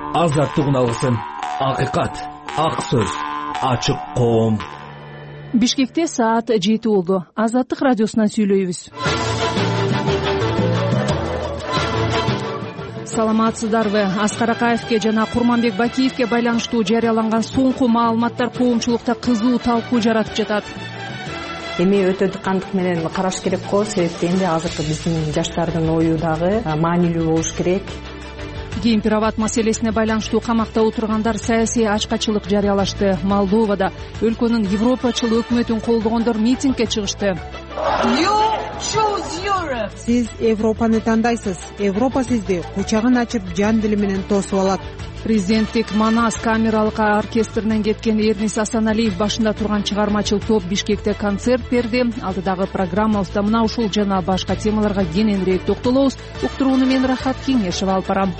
азаттык үналгысын. Акыйкат, ак сөз, ачык коом. Бишкекте саат 7 болду. Азаттык радиосунан сүйлөйбүз. Саламатсыздарбы? Аскар Акаевке жана Курманбек Бакиевке байланыштуу жарыяланган соңку маалыматтар коомчулукта кызуу талкуу жаратып жатат. Эми өтө дыкандык менен караш керек го, себеби энди азыркы биздин жаштардын ою дагы маанилүү болуш керек. Кемпир-абад маселесине байланыштуу камакта отургандар саясий ачкачылык жарыялашты. Молдовада өлкөнүн европачыл өкмөтүн колдогондор митингге чыгышты. Сиз Европаны тандайсыз. Европа сизди кучагын ачып жан дили менен тосуп алат. Президенттик Манас камералык оркестринен кеткен Эрнис Асаналиев башында турган чыгармачыл топ Бишкекте концерт берди. Алдыдагы программабызда мына ушул жана башка темаларга кененирээк токтолобуз. Уктурууну мен Рахат Кеңешева алып барам.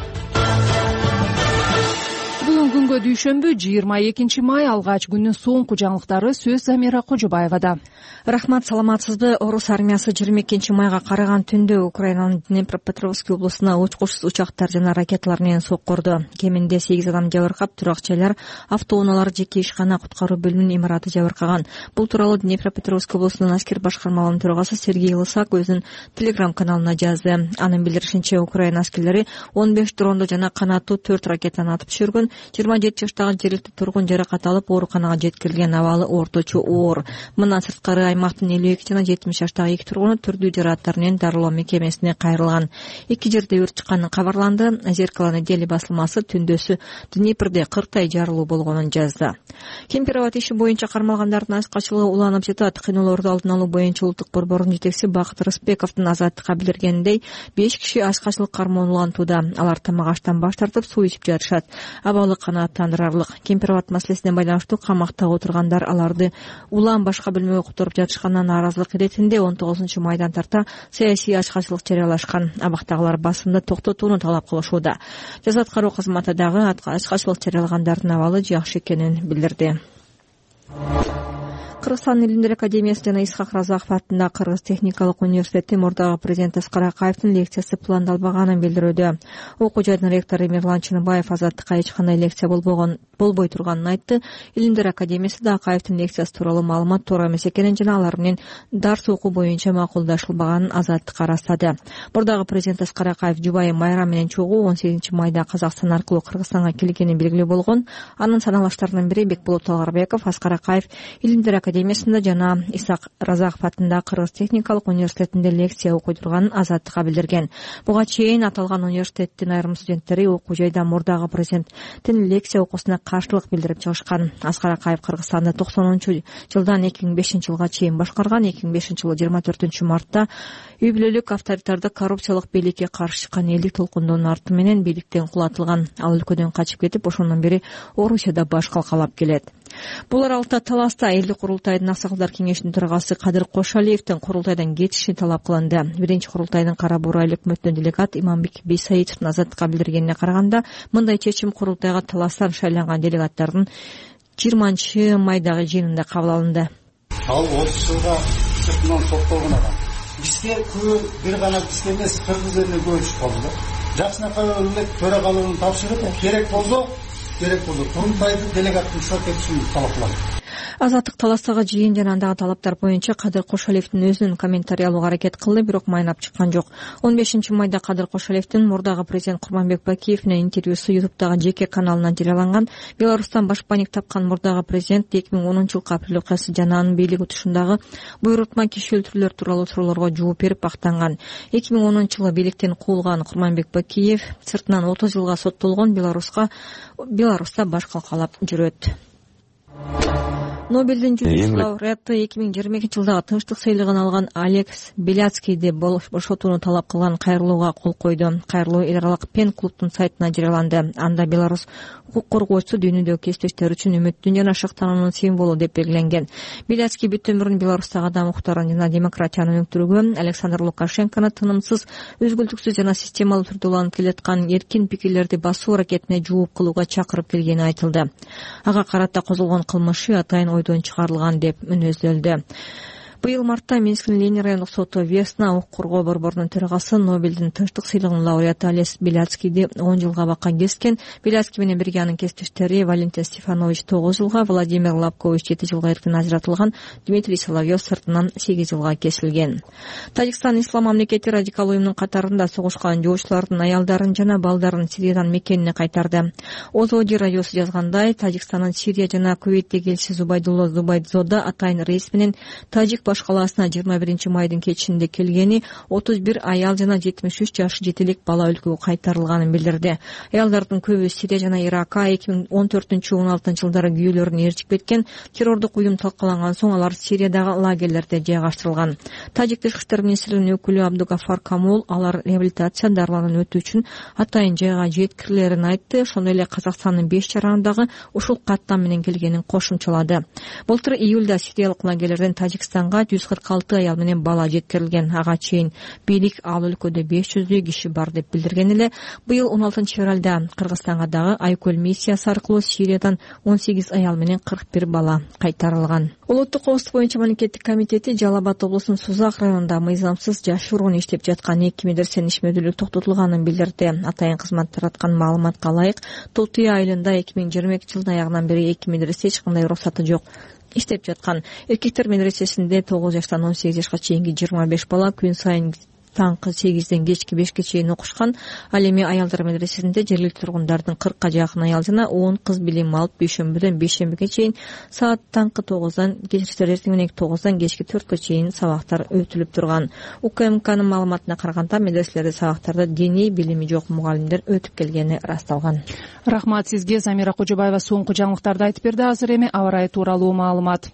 Бүгүн күнгө дүйшөмбү 22 май алгач күнүн соңку жаңылыктары сөз Замира Кожобаевада. Рахмат, саламатсызбы? Орус армиясы 22 майга караган түндө Украинанын Днепропетровск облусуна учкучсуз учактар жана ракеталар менен соккурду. Кеминде 8 адам жабыркап, турак-жайлар, автоунаалар, жеке ишкана, куткаруу бөлүмүнүн имараты жабыркаган. Бул тууралуу Днепропетровск облусунун аскер башкармалыгынын төрагасы Сергей Лысак өзүнүн Telegram каналына жазды. Анын билдиришинче, Украина аскерлери 15 дронду жана канаттуу 4 ракетаны атып түшүргөн. 27 жаштагы жергиликтүү тургун жаракат алып, ооруканага жеткирилген, абалы орточо оор. Мындан сырткары аймактын 52 жана 70 жаштагы 2 тургуну түрдүү жаракаттар менен дарылоо мекемесине кайрылган. Эки жерде өрт чыкканы кабарланды. Зеркало недели басылмасы түндөсү Днепрде 40 жарылуу болгонун жазды. Кемпир-абад иши боюнча кармалгандардын ачкачылыгы уланып жатат. Кыйноолорду алдын алуу боюнча улуттук борбордун жетекчиси Бакыт Рысбековдун азаттыкка билдиргениндей, 5 киши ачкачылык кармоонун улантууда. Алар тамак аштан баш тартып, суу ичип жатышат. Абалы канааттандырарлык. Кемпир-абад маселесине байланыштуу камакта отургандар аларды улам башка бөлмөгө которуп жатышканына нааразылык иретинде 19 майдан тарта саясий ачкачылык жарыялашкан. Абактагылар басымды токтотууну талап кылышууда. Жаза аткаруу кызматы дагы ачкачылык жарыялагандардын абалы жакшы экенин билдирди. Кыргызстан Илимдер академиясы жана Исхак Разаков атындагы Кыргыз техникалык университети мурдагы президент Аскар Акаевдин лекциясы пландалбаганын билдирүүдө. Окуу жайдын ректору Мирлан Чыныбаев азаттыкка эч кандай лекция болбой турганын айтты. Илимдер академиясы да Акаевдин лекциясы тууралуу маалымат туура эмес экенин жана алар менен дарс окуу боюнча макулдашылбаганын азаттыкка ырастады. Мурдагы президент Аскар Акаев жубайы Майра менен чогуу 18 майда Казакстан аркылуу Кыргызстанга келгени белгилүү болгон. Анын саналаштарынын бири Бекболот Талгарбеков Аскар Акаев Илимдер академиясында жана Исхак Разаков атындагы Кыргыз техникалык университетинде лекция окуй турганын азаттыкка билдирген. Буга чейин аталган университеттин айрым студенттери окуу жайда мурдагы президенттин лекция окуусуна каршылык билдирип чыгышкан. Аскар Акаев Кыргызстанды 90-жылдан 2005-жылга чейин башкарган. 2005-жылы 24 мартта үй бүлөлүк авторитардык коррупциялык бийликке каршы чыккан элдик толкундун арты менен бийликтен кулатылган. Ал өлкөдөн качып кетип, ошондон бери Орусияда баш калкалап келет. Бул аралыкта Таласта элдик курултайдын Аксакалдар кеңешинин төрагасы Кадыр Кошалиевдин курултайдан кетиши талап кылынды. Биринчи курултайдын Кара Бура эл өкмөтүнүн делегат Иманбек Бейсаитовдун азаттыкка билдиргенине караганда, мындай чечим курултайга Таластан шайланган делегаттардын 20 майдагы жыйынында кабыл алынды. Ал 30 жылга сыртынан соттолгон адам. Бизге күбө бир гана бизге эмес, кыргыз элине көчүп калды. Жакшынакай өлкө төрагалыгын тапшырып, керек болсо курултайды делегаттын шок этишин талап кылат. Азаттык Таластагы жыйын жана андагы талаптар боюнча Кадыр Кошалиевдин өзүнүн комментарий алууга аракет кылды, бирок майнап чыккан жок. 15 майда Кадыр Кошалиевдин мурдагы президент Курманбек Бакиев менен интервьюсу YouTube'дагы жеке каналынан жарыяланган. Беларустан башпаник тапкан мурдагы президент 2010-жылкы апрель окуясы жана анын бийлик утушундагы буйрутма киши өлтүрүүлөр тууралуу суроолорго жооп берип актанган. 2010-жылы бийликтен куулган Курманбек Бакиев сыртынан 30 жылга соттолгон. Беларуста баш калкалап жүрөт. Нобелдин жүлдөсү лауреаты 2022-жылдагы тынчтык сыйлыгын алган Алекс Беляцкийди бошотууну талап кылган кайрылууга кол койду. Кайрылуу эл аралык Пен клубтун сайтына жарыяланды. Анда Беларусь укук коргоочусу дүйнөдөгү кесиптештери үчүн үмүттүн жана шактануунун символу деп белгиленген. Беляцкий бүт өмүрүн Беларустагы адам укуктарын жана демократияны өнүктүрүүгө, Александр Лукашенкону тынымсыз, үзгүлтүксүз жана системалуу түрдө уланып келаткан эркин пикирлерди басуу аракетине жооп кылууга чакырып келгени айтылды. Ага карата козголгон кылмышы атайын ойдон чыгарылган деп мүнөздөлдү. Быйыл мартта Минсктин Ленин райондук соту Весна укук коргоо борборунун төрагасы Нобелдин тынчтык сыйлыгынын лауреаты Олег Беляцкийди 10 жылга абакка кескен. Беляцкий менен бирге анын кесиптештери Валентин Стефанович 9 жылга, Владимир Лапкович 7 жылга эркин ажыратылган, Дмитрий Соловьев сыртынан 8 жылга кесилген. Тажикстан ислам мамлекети радикал уюмунун катарында согушкан жоочулардын аялдарын жана балдарын Сириядан мекенине кайтарды. Озоди радиосу жазгандай, Тажикстандын Сирия жана Кувейттеги элчиси Зубайдулло Зубайдзода атайын рейс менен Тажик баш калаасына 21 майдын кечинде келгени, 31 аял жана 73 жаш жетелик бала өлкөгө кайтарылганын билдирди. Аялдардын көбү Сирия жана Иракка 2014-16 жылдары күйөөлөрүн ээрчип кеткен. Террордук уюм талкаланган соң алар Сириядагы лагерлерде жайгаштырылган. Тажик тышкы иштер министринин өкүлү Абдугафар Камул алар реабилитация дарыланып өтүү үчүн атайын жайга жеткирилерин айтты. Ошондой эле Казакстандын 5 жарандагы ушул каттам менен келгенин кошумчалады. Былтыр июлда сириялык лагерлерден Тажикстанга 146 аял менен бала жеткирилген. Ага чейин бийлик ал өлкөдө 500 киши бар деп билдирген эле. Быйыл 16 февралда Кыргызстанга дагы Айкөл миссиясы аркылуу Сириядан 18 аял менен 41 бала кайтарылган. Улуттук коопсуздук боюнча мамлекеттик комитети Жалал Абад облусунун Сузак районунда мыйзамсыз жаш урун иштеп жаткан 2 медресенин ишмердүүлүгү токтотулганын билдирди. Атайын кызмат тараткан маалыматка ылайык, Тутуя айылында 2022 жылдын аягынан бери 2 медресе эч кандай уруксаты жок иштеп жаткан. Эркектер медресесинде 9 жаштан 18 жашка чейинки 25 бала күн сайын таңкы 8ден кечки 5ке чейин окушкан. Ал эми аялдар медресесинде жергиликтүү тургундардын 40ка жакын аял жана 10 кыз билим алып дүйшөмбүдөн бейшембиге чейин саат таңкы 9дан кечирсер эртең менен 9дан кечки 4кө чейин сабактар өтүлүп турган. УКМКнын маалыматына караганда медреселерде сабактарды диний билими жок мугалимдер өтүп келгени ырасталган. Рахмат сизге, Замира Кожобаева соңку жаңылыктарды айтып берди. Азыр эми аба ырайы тууралуу маалымат.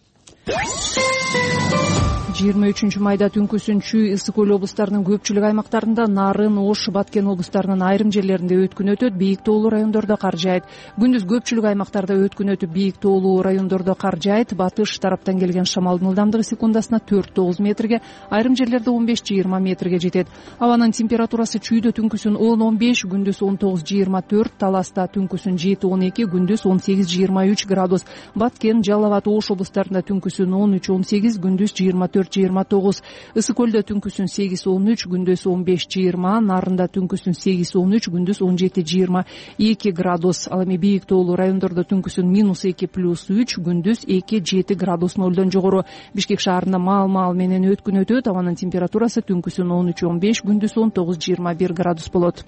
23 майда түнкүсүнчү ысык көл облустарынын көпчүлүк аймактарында, Нарын, Ош, Баткен облустарынын айрым жерлеринде өткүн өтөт, бийик тоолуу райондордо кар жаайт. Күндүз көпчүлүк аймактарда өткүн өтүп, бийик тоолуу райондордо кар жаайт. Батыш тараптан келген шамалдын ылдамдыгы секундасына 4-9 метрге, айрым жерлерде 15-20 метрге жетет. Абанын температурасы чүйдө түнкүсүн 10-15, күндүз 19-24, Таласта түнкүсүн 7-12, күндүз 18-23 градус. Баткен, Жалал Абад, Ош облустарында түнкүсүн 13-18, күндүз 24-29. Ысык көлдө түнкүсүн 8-13, күндүз 15-20, Нарында түнкүсүн 8-13, күндүз 17-22 градус. Ал эми бийик тоолуу райондордо түнкүсүн -2+3, күндүз 2-7 градус нолдон жогору. Бишкек шаарында маал менен өткүн өтөт. Абанын температурасы түнкүсүн 13-15, күндүз 19-21 градус болот.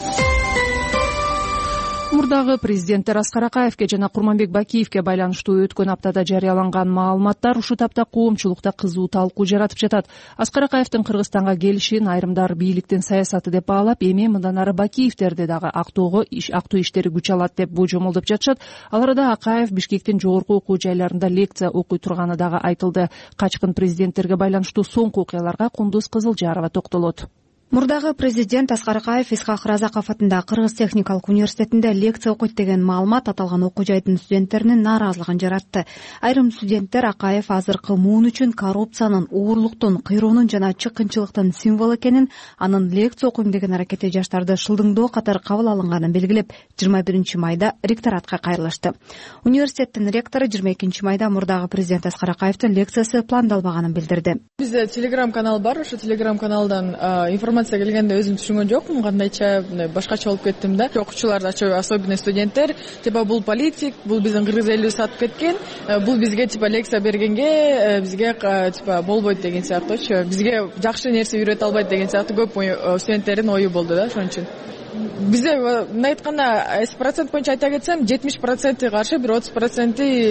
Мурдагы президенттер Аскар Акаевке жана Курманбек Бакиевке байланыштуу өткөн аптада жарыяланган маалыматтар ушул тапта коомчулукта кызуу талкуу жаратып жатат. Аскар Акаевдин Кыргызстанга келишин айрымдар бийликтин саясаты деп баалап, эми мындан ары Бакиевтерди дагы актоо иштери күч алат деп божомолдоп жатышат. Ал арада Акаев Бишкектин жогорку окуу жайларында лекция окуй турганы дагы айтылды. Качкын президенттерге байланыштуу соңку окуяларга Кундуз Кызылжарова токтолот. Мурдагы президент Аскар Акаев Исхак Разаков атындагы Кыргыз техникалык университетинде лекция окуйт деген маалымат аталган окуу жайдын студенттеринин нааразылыгын жаратты. Айрым студенттер Акаев азыркы муун үчүн коррупциянын, уурлуктун, кыйроонун жана чыккынчылыктын символу экенин, анын лекция окуйм деген аракети жаштарды шылдыңдоо катары кабыл алынганын белгилеп, 21 майда ректоратка кайрылышты. Университеттин ректору 22 майда мурдагы президент Аскар Акаевдин лекциясы пландалбаганын билдирди. Бизде телеграм-канал бар, ошо телеграм-каналдан информация келгенде өзүм түшүнгөн жокмун, кандайча башкача болуп кеттим да. Окуучулар, особенно студенттер, бул политик, бул биздин кыргыз элибиз сатып кеткен, бул бизге лекция бергенге бизге болбойт деген сыяктуучу, бизге жакшы нерсе үйрөтө албайт деген сыяктуу көп студенттердин ою болду да. Ошон үчүн бизде мына айтканда 100% боюнча айта кетсем 70% каршы, бир 30%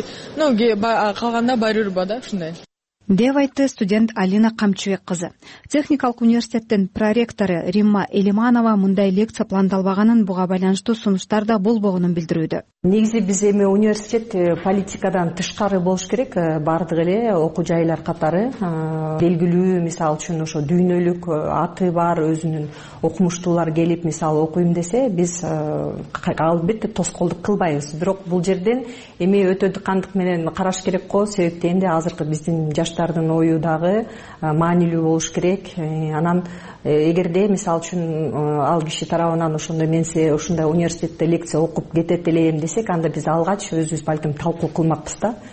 калганда Барюрба да, ушундай деп айтты студент Алина Камчыбек кызы. Техникалык университеттин проректору Римма Элиманова мындай лекция пландалбаганын, буга байланыштуу сунуштар да болбогонун билдирүүдө. Негизи биз эми университет политикадан тышкары болуш керек, бардык эле окуу жайлар катары белгилүү, мисалы үчүн ошо дүйнөлүк аты бар өзүнүн окумуштуулар келип мисалы окуйм десе, биз албетте тоскоолдук кылбайбыз. Бирок бул жерден эми өтө дыкандык менен караш керек го, себептен дегенде азыркы биздин жаштардын ою дагы маанилүү болуш керек. Анан эгерде мисалы үчүн ал киши тарабынан ошондой мен ушундай университетте лекция окуп кетет элем десек, анда биз алгач өзүбүз балким талкуу кылмакпыз да.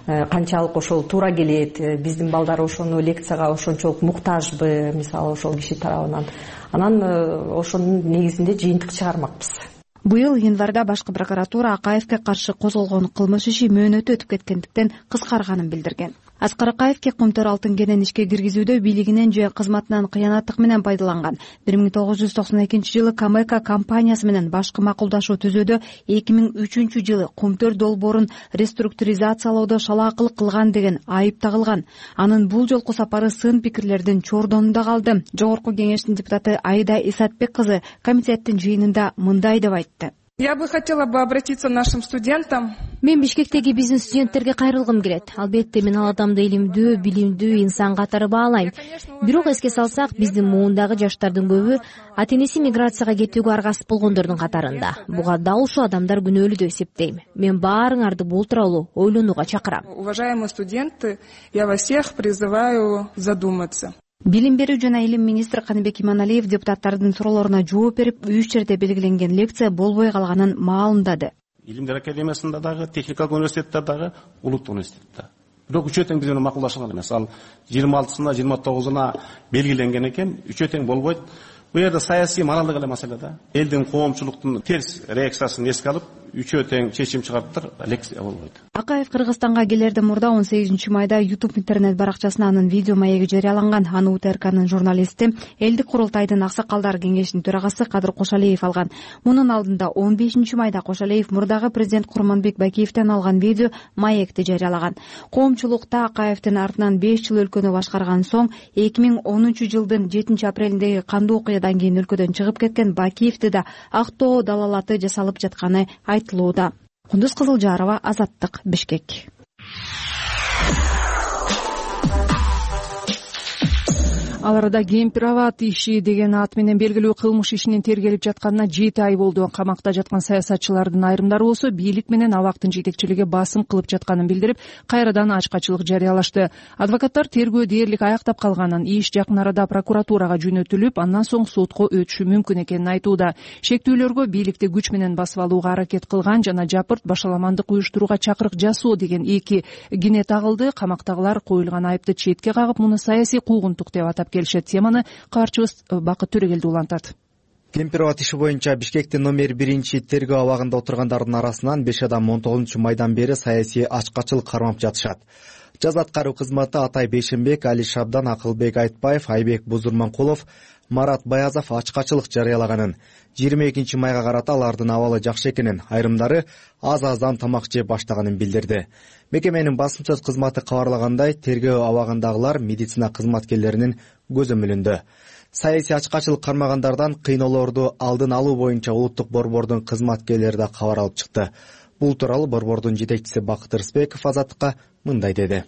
канчалык ошол туура келет, биздин балдар ошону лекцияга ошончолук муктажбы мисалы ошол киши тарабынан, анан ошонун негизинде жыйынтык чыгармакпыз. Быйыл январда башкы прокуратура Акаевге каршы козголгон кылмыш иши мөөнөтү өтүп кеткендиктен кыскарганын билдирген. Аскар Акаевге Кумтөр алтын кенен ишке киргизүүдө бийлигинен же кызматынан кыянаттык менен пайдаланган. 1992-жылы Камека компаниясы менен башкы макулдашуу түзүүдө 2003 жылы Кумтөр долбоорун реструктуризациялоодо шалаакылык кылган деген айып тагылган. Анын бул жолку сапары сын пикирлердин чордонунда калды. Жогорку кеңештин депутаты Айда Исатбек кызы комитеттин жыйынында мындай деп айтты. Я бы хотела обратиться нашим студентам. Мен Бишкектеги биздин студенттерге кайрылгым келет. Албетте мен ал адамды илимдүү, билимдүү инсан катары баалайм. Бирок эске салсак, биздин муундагы жаштардын көбү ата-энеси миграцияга кетүүгө аргасыз болгондордун катарында. Буга дал ушул адамдар күнөөлүү деп эсептейм. Мен баарыңарды бул тууралуу ойлонууга чакырам. Уважаемые студенты, я вас всех призываю задуматься. Билим берүү жана илим министри Каныбек Иманалиев депутаттардын суроолоруна жооп берип, 3 жерде белгиленген лекция болбой калганын маалымдады. Илимдер академиясында дагы, техникалык университетте дагы, улуттук университетте. Бирок үчөө тең биз менен макулдашылган эмес. Ал 26-сына, 29-уна белгиленген экен, үчөө тең болбойт. Бул жерде саясий моралдык эле маселе да. Элдин коомчулуктун терс реакциясын эске алып, үчөө тең чечим чыгарыптыр, лекция болбойт. Акаев Кыргызстанга келерден мурда 18-майда YouTube интернет баракчасына анын видео маеги жарыяланган. Аны УТРКнын журналисти, Элдик курултайдын аксакалдар кеңешинин төрагасы Кадыр Кошалиев алган. Мунун алдында 15-майда Кошалиев мурдагы президент Курманбек Бакиевден алган видео маекти жарыялаган. Коомчулукта Акаевдин артынан 5 жыл өлкөнү башкарган соң 2010-жылдын 7-апрелиндеги кандуу окуядан кийин өлкөдөн чыгып кеткен Бакиевди да актоо далалаты жасалып жатканы айтылууда. Кундуз Кызылжарова, Азаттык, Бишкек. Ал арада Кемпироват иши деген ат менен белгилүү кылмыш ишинин тергелип жатканына 7 ай болду. Камакта жаткан саясатчылардын айрымдары болсо бийлик менен абактын жетекчилиги басым кылып жатканын билдирип, кайрадан ачкачылык жарыялашты. Адвокаттар тергөө дээрлик аяктап калганын, иш жакын арада прокуратурага жөнөтүлүп, андан соң сотко өтүшү мүмкүн экенин айтууда. Шектүүлөргө бийликти күч менен басып алууга аракет кылган жана жапырт башаламандык уюштурууга чакырык жасоо деген 2 кине тагылды. Камактагылар коюлган айыпты четке кагып, муну саясий куугунтук деп атап келишет. Теманы каарчыбыз Бакыт Төрөгелди улантат. Кемпироват иши боюнча Бишкектин номер 1 тергөө абагында отургандардын арасынан 5 адам 19-майдан бери саясий ачкачылык кармап жатышат. Жаз аткаруу кызматы Атай Бейшенбек, Али Шабдан, Акылбек Айтбаев, Айбек Бузурманкулов, Марат Баязов ачкачылык жарыялаганын, 22-майга карата алардын абалы жакшы экенин, айрымдары аз-аздан тамак жеп баштаганын билдирди. Мекеменин басым сөз кызматы кабарлагандай, тергөө абагындагылар медицина кызматкерлеринин көзөмөлүндө. Саясий ачкачылык кармагандардан кыйноолорду алдын алуу боюнча улуттук борбордун кызматкерлери да кабар алып чыкты. Бул тууралуу борбордун жетекчиси Бакыт Рысбеков Азаттыкка мындай деди.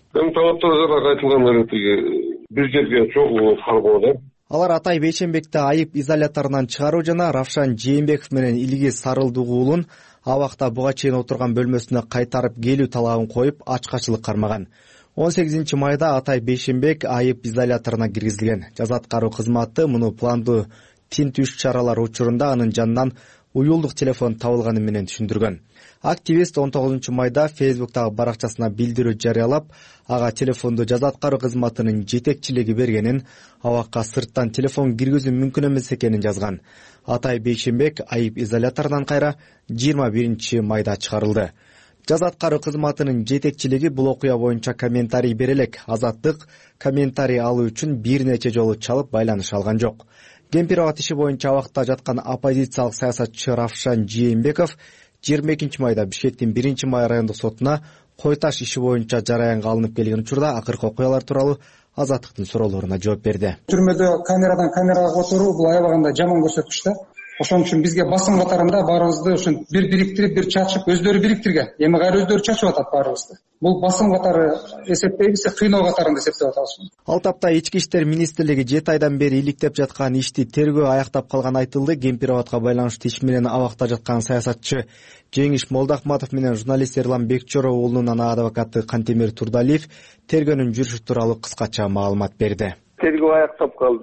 Бир жерге чогуу кармоодо. Алар Атай Бейшенбекти айып изоляторунан чыгаруу жана Равшан Жээнбеков менен Илгиз Сарылдыгуулун абакта буга чейин отурган бөлмөсүнө кайтарып келүү талабын коюп ачкачылык кармаган. 18-майда Атай Бейшенбек айып изоляторуна киргизилген. Жаз аткаруу кызматы муну пландуу тинтүү иш-чаралар учурунда анын жанынан уюлдук телефон табылганы менен түшүндүргөн. Активист 19-майда Facebook'тагы баракчасына билдирүү жарыялап, ага телефонду жаз аткаруу кызматынын жетекчилиги бергенин, абакка сырттан телефон киргизүү мүмкүн эмес экенин жазган. Атай Бейшенбек айып изоляторунан кайра 21-майда чыгарылды. Жаз аткаруу кызматынын жетекчилиги бул окуя боюнча комментарий бере элек. Азаттык комментарий алуу үчүн бир нече жолу чалып байланыша алган жок. Кемпироват иши боюнча абакта жаткан оппозициялык саясатчы Равшан Жээнбеков 22-майда Бишкектин 1-май райондук сотуна кой таш иши боюнча жараянга алынып келген учурда акыркы окуялар тууралуу Азаттыктын суроолоруна жооп берди. Түрмөдө камерадан камерага отуруу бул аябаганда жаман көрсөткүч да. Ошон үчүн бизге басым катарында баарыбызды ушун бир бириктирип, бир чачып, өздөрү бириктирген. Эми кайра өздөрү чачып атат баарыбызды. Бул басым катары эсептейбиз, кыйноо катарында эсептеп атабыз. Ал тапта Ички иштер министрлиги 7 айдан бери иликтеп жаткан ишти тергөө аяктап калган айтылды. Кемпироватка байланыштуу иш менен абакта жаткан саясатчы Жеңиш Молдахматов менен журналист Эрлан Бекчоров уулунун ана адвокаты Кантемир Турдалиев тергөөнүн жүрүшү тууралуу кыскача маалымат берди. Тергөө аяктап калды.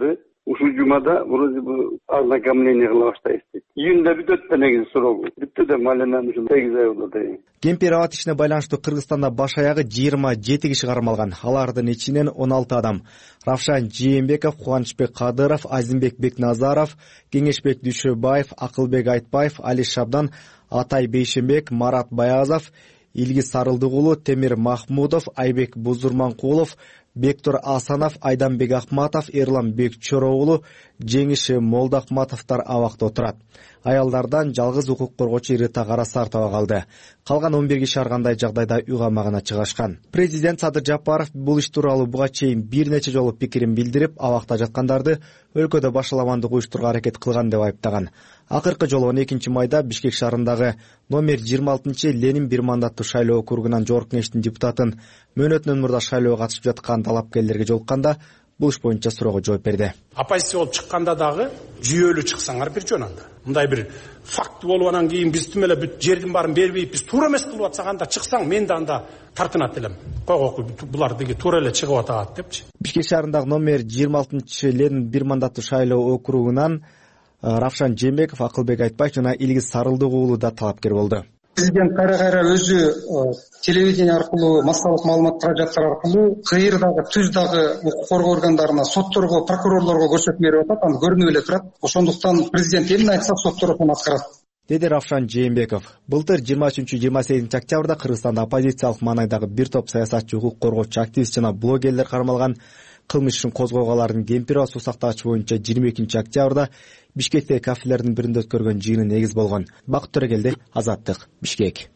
ушул жумада вроде бы ознакомление кыла баштайбыз дейт. Июнда бүтөт да негизи срогу. Бүттү да маленен ушул 8 ай болот. Кемпир-аба ишине байланыштуу Кыргызстанда баш аягы 27 киши кармалган. Алардын ичинен 16 адам. Равшан Жээнбеков, Кубанычбек Кадыров, Азимбек Бекназаров, Кеңешбек Дүйшөбаев, Акылбек Айтбаев, Али Шабдан, Атай Бейшенбек, Марат Баязов, Илгиз Сарылдыгулу, Темир Махмудов, Айбек Бузурманкулов, Бектур Асанов, Айданбек Акматов, Эрлан Бекчороогулу, Жеңиши Молдахматовдор абакта отурат. Аялдардан жалгыз укук коргоочу Рита Карасартова калды. Калган 11 киши ар кандай жагдайда үй камагына чыгышкан. Президент Садыр Жапаров бул иш тууралуу буга чейин бир нече жолу пикирин билдирип, абакта жаткандарды өлкөдө башаламандык уюштурууга аракет кылган деп айыптаган. Акыркы жолу 12 майда Бишкек шаарындагы номер 26 Ленин бир мандаттуу шайлоо округунан жогорку кеңештин депутатын мөөнөтүнөн мурда шайлоого катышып жаткан талапкерлерге жолукканда бул иш боюнча суроого жооп берди. Оппозиция болуп чыкканда дагы жүйөлүү чыксаңар бир жөн анда. Мындай бир факт болуп анан кийин биз түм эле бүт жердин баарын бербейт, биз туура эмес кылып атсак анда чыксаң мен да анда тартынат элем. Койгоку булар деги туура эле чыгып атат депчи. Бишкек шаарындагы номер 26 Ленин бир мандаттуу шайлоо округунан Равшан Жээнбеков, Акылбек Айтбаев жана Илгиз Сарылдыгулу да талапкер болду. Президент кайра өзү телевидение аркылуу, массалык маалымат каражаттар аркылуу кыйырдагы, түздагы укук коргоо органдарына, сотторго, прокурорлорго көрсөтмө берип атат, аны көрүнүп эле турат. Ошондуктан президент эмне айтса соттор ошону аткарат, деди Равшан Жээнбеков. Былтыр 23-28 октябрда Кыргызстанда оппозициялык маанайдагы бир топ саясатчы, укук коргоочу, активист жана блогерлер кармалган. Кылмыш ишин козгогоналардын Кемпир-аба суу сактагыч боюнча 22 октябрда Бишкектеги кафелердин биринде өткөргөн жыйыны негиз болгон. Бакыт Төрөгелди, Азаттык, Бишкек.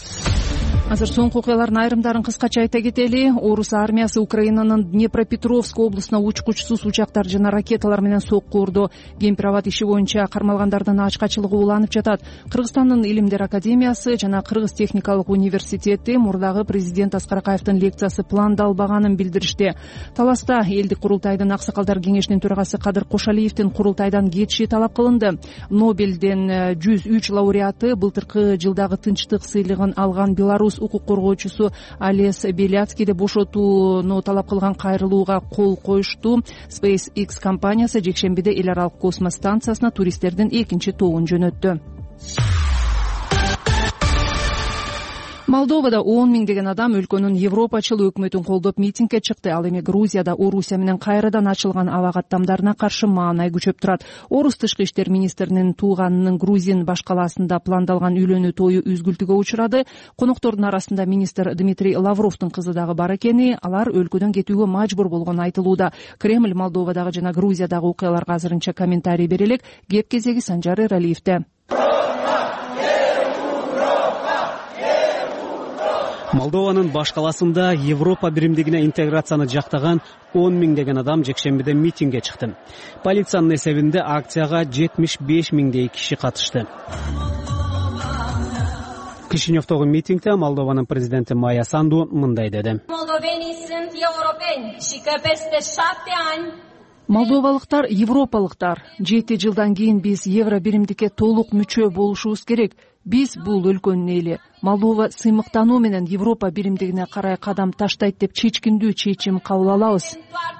Азыр соңку окуялардын айрымдарын кыскача айта кетели. Орус армиясы Украинанын Днепропетровск облусуна учкучсуз учактар жана ракеталар менен сокку урду. Кемпир-аба иши боюнча кармалгандардын ачкачылыгы уланып жатат. Кыргызстандын Илимдер академиясы жана Кыргыз техникалык университети мурдагы президент Аскар Акаевдин лекциясы пландалбаганын билдиришти. Таласта элдик курултайдын аксакалдар кеңешинин төрагасы Кадыр Кошалиевдин курултайдан кетиши талап кылынды. Нобелден 103 лауреаты былтыркы жылдагы тынчтык сыйлыгын алган Беларусь укук коргоочусу Алес Беляцкийди бошотууну талап кылган кайрылууга кол коюшту. SpaceX компаниясы жекшембиде эл аралык космос станциясына туристтердин экинчи тобун жөнөттү. Молдовада 10 миңдеген адам өлкөнүн европачыл өкмөтүн колдоп митингге чыкты. Ал эми Грузияда Орусия менен кайрадан ачылган аба каттамдарына каршы маанай күчөп турат. Орус тышкы иштер министринин тууганынын Грузин баш калаасында пландалган үйлөнүү тою үзгүлтүгө учурады. Коноктордун арасында министр Дмитрий Лавровдун кызы дагы бар экени, алар өлкөдөн кетүүгө мажбур болгону айтылууда. Кремль Молдовадагы жана Грузиядагы окуяларга азырынча комментарий бере элек. Кеп кезеги Санжар Эралиевде. Молдованын баш калаасында Европа биримдигине интеграцияны жактаган 10 миңдеген адам жекшембиде митингге чыкты. Полициянын эсебинде акцияга 75 миңдей киши катышты. Кишиневдогу митингде Молдованын президенти Майя Санду мындай деди. Молдовалыктар европалыктар. 7 жылдан кийин биз евро биримдикке толук мүчө болушубуз керек. Биз бул өлкөнүн эли. Молдова сыймыктануу менен Европа биримдигине карай кадам таштайт деп чечкиндүү чечим кабыл алабыз.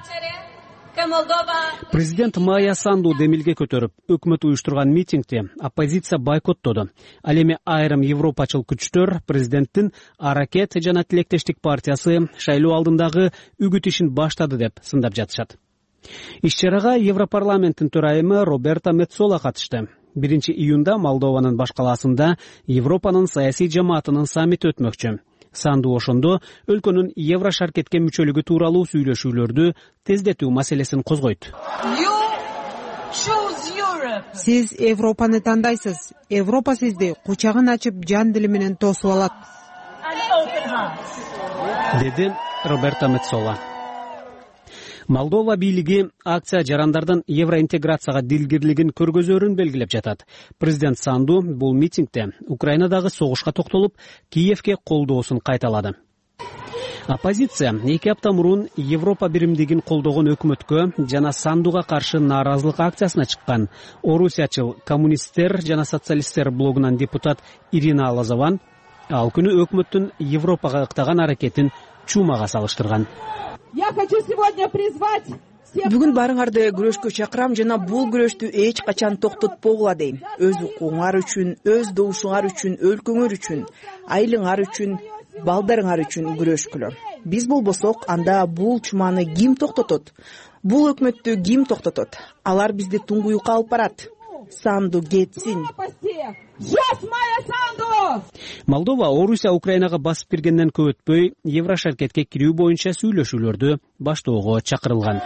Президент Майя Санду демилге көтөрүп, өкмөт уюштурган митингди оппозиция бойкоттоду. Ал эми айрым европачыл күчтөр президенттин Аракет жана Тилектештик партиясы шайлоо алдындагы үгүт ишин баштады деп сындап жатышат. Иш-чарага Европарламенттин төрайымы Роберта Меццола катышты. 1 июнда Молдованын баш калаасында Европанын саясий жамаатынын саммити өтмөкчү. Санду ошондо өлкөнүн евро шаркетке мүчөлүгү тууралуу сүйлөшүүлөрдү тездетүү маселесин козгойт. Сиз Европаны тандайсыз. Европа сизди кучагын ачып жан дили менен тосуп алат, деди Роберта Меццола. Молдова бийлиги акция жарандардын евроинтеграцияга дилгирлигин көргөзөрүн белгилеп жатат. Президент Санду бул митингде Украинадагы согушка токтолуп, Киевке колдоосун кайталады. Оппозиция 2 апта мурун Европа биримдигин колдогон өкмөткө жана Сандуга каршы нааразылык акциясына чыккан орусиячыл коммунисттер жана социалисттер блогунан депутат Ирина Лазован ал күнү өкмөттүн Европага ыктаган аракетин чумага салыштырган. Я хочу сегодня призвать Бүгүн баарыңарды күрөшкө чакырам жана бул күрөштү эч качан токтотпогула дейм. Өз укугуңар үчүн, өз добушуңар үчүн, өлкөңөр үчүн, айылыңар үчүн, балдарыңар үчүн күрөшкүлө. Биз болбосок, анда бул чуманы ким токтотот? Бул өкмөттү ким токтотот? Алар бизди туңгуюкка алып барат. Санду кетсин. Молдова Орусия Украинага басып киргенден көп өтпөй Еврошаркетке кирүү боюнча сүйлөшүүлөрдү баштоого чакырылган.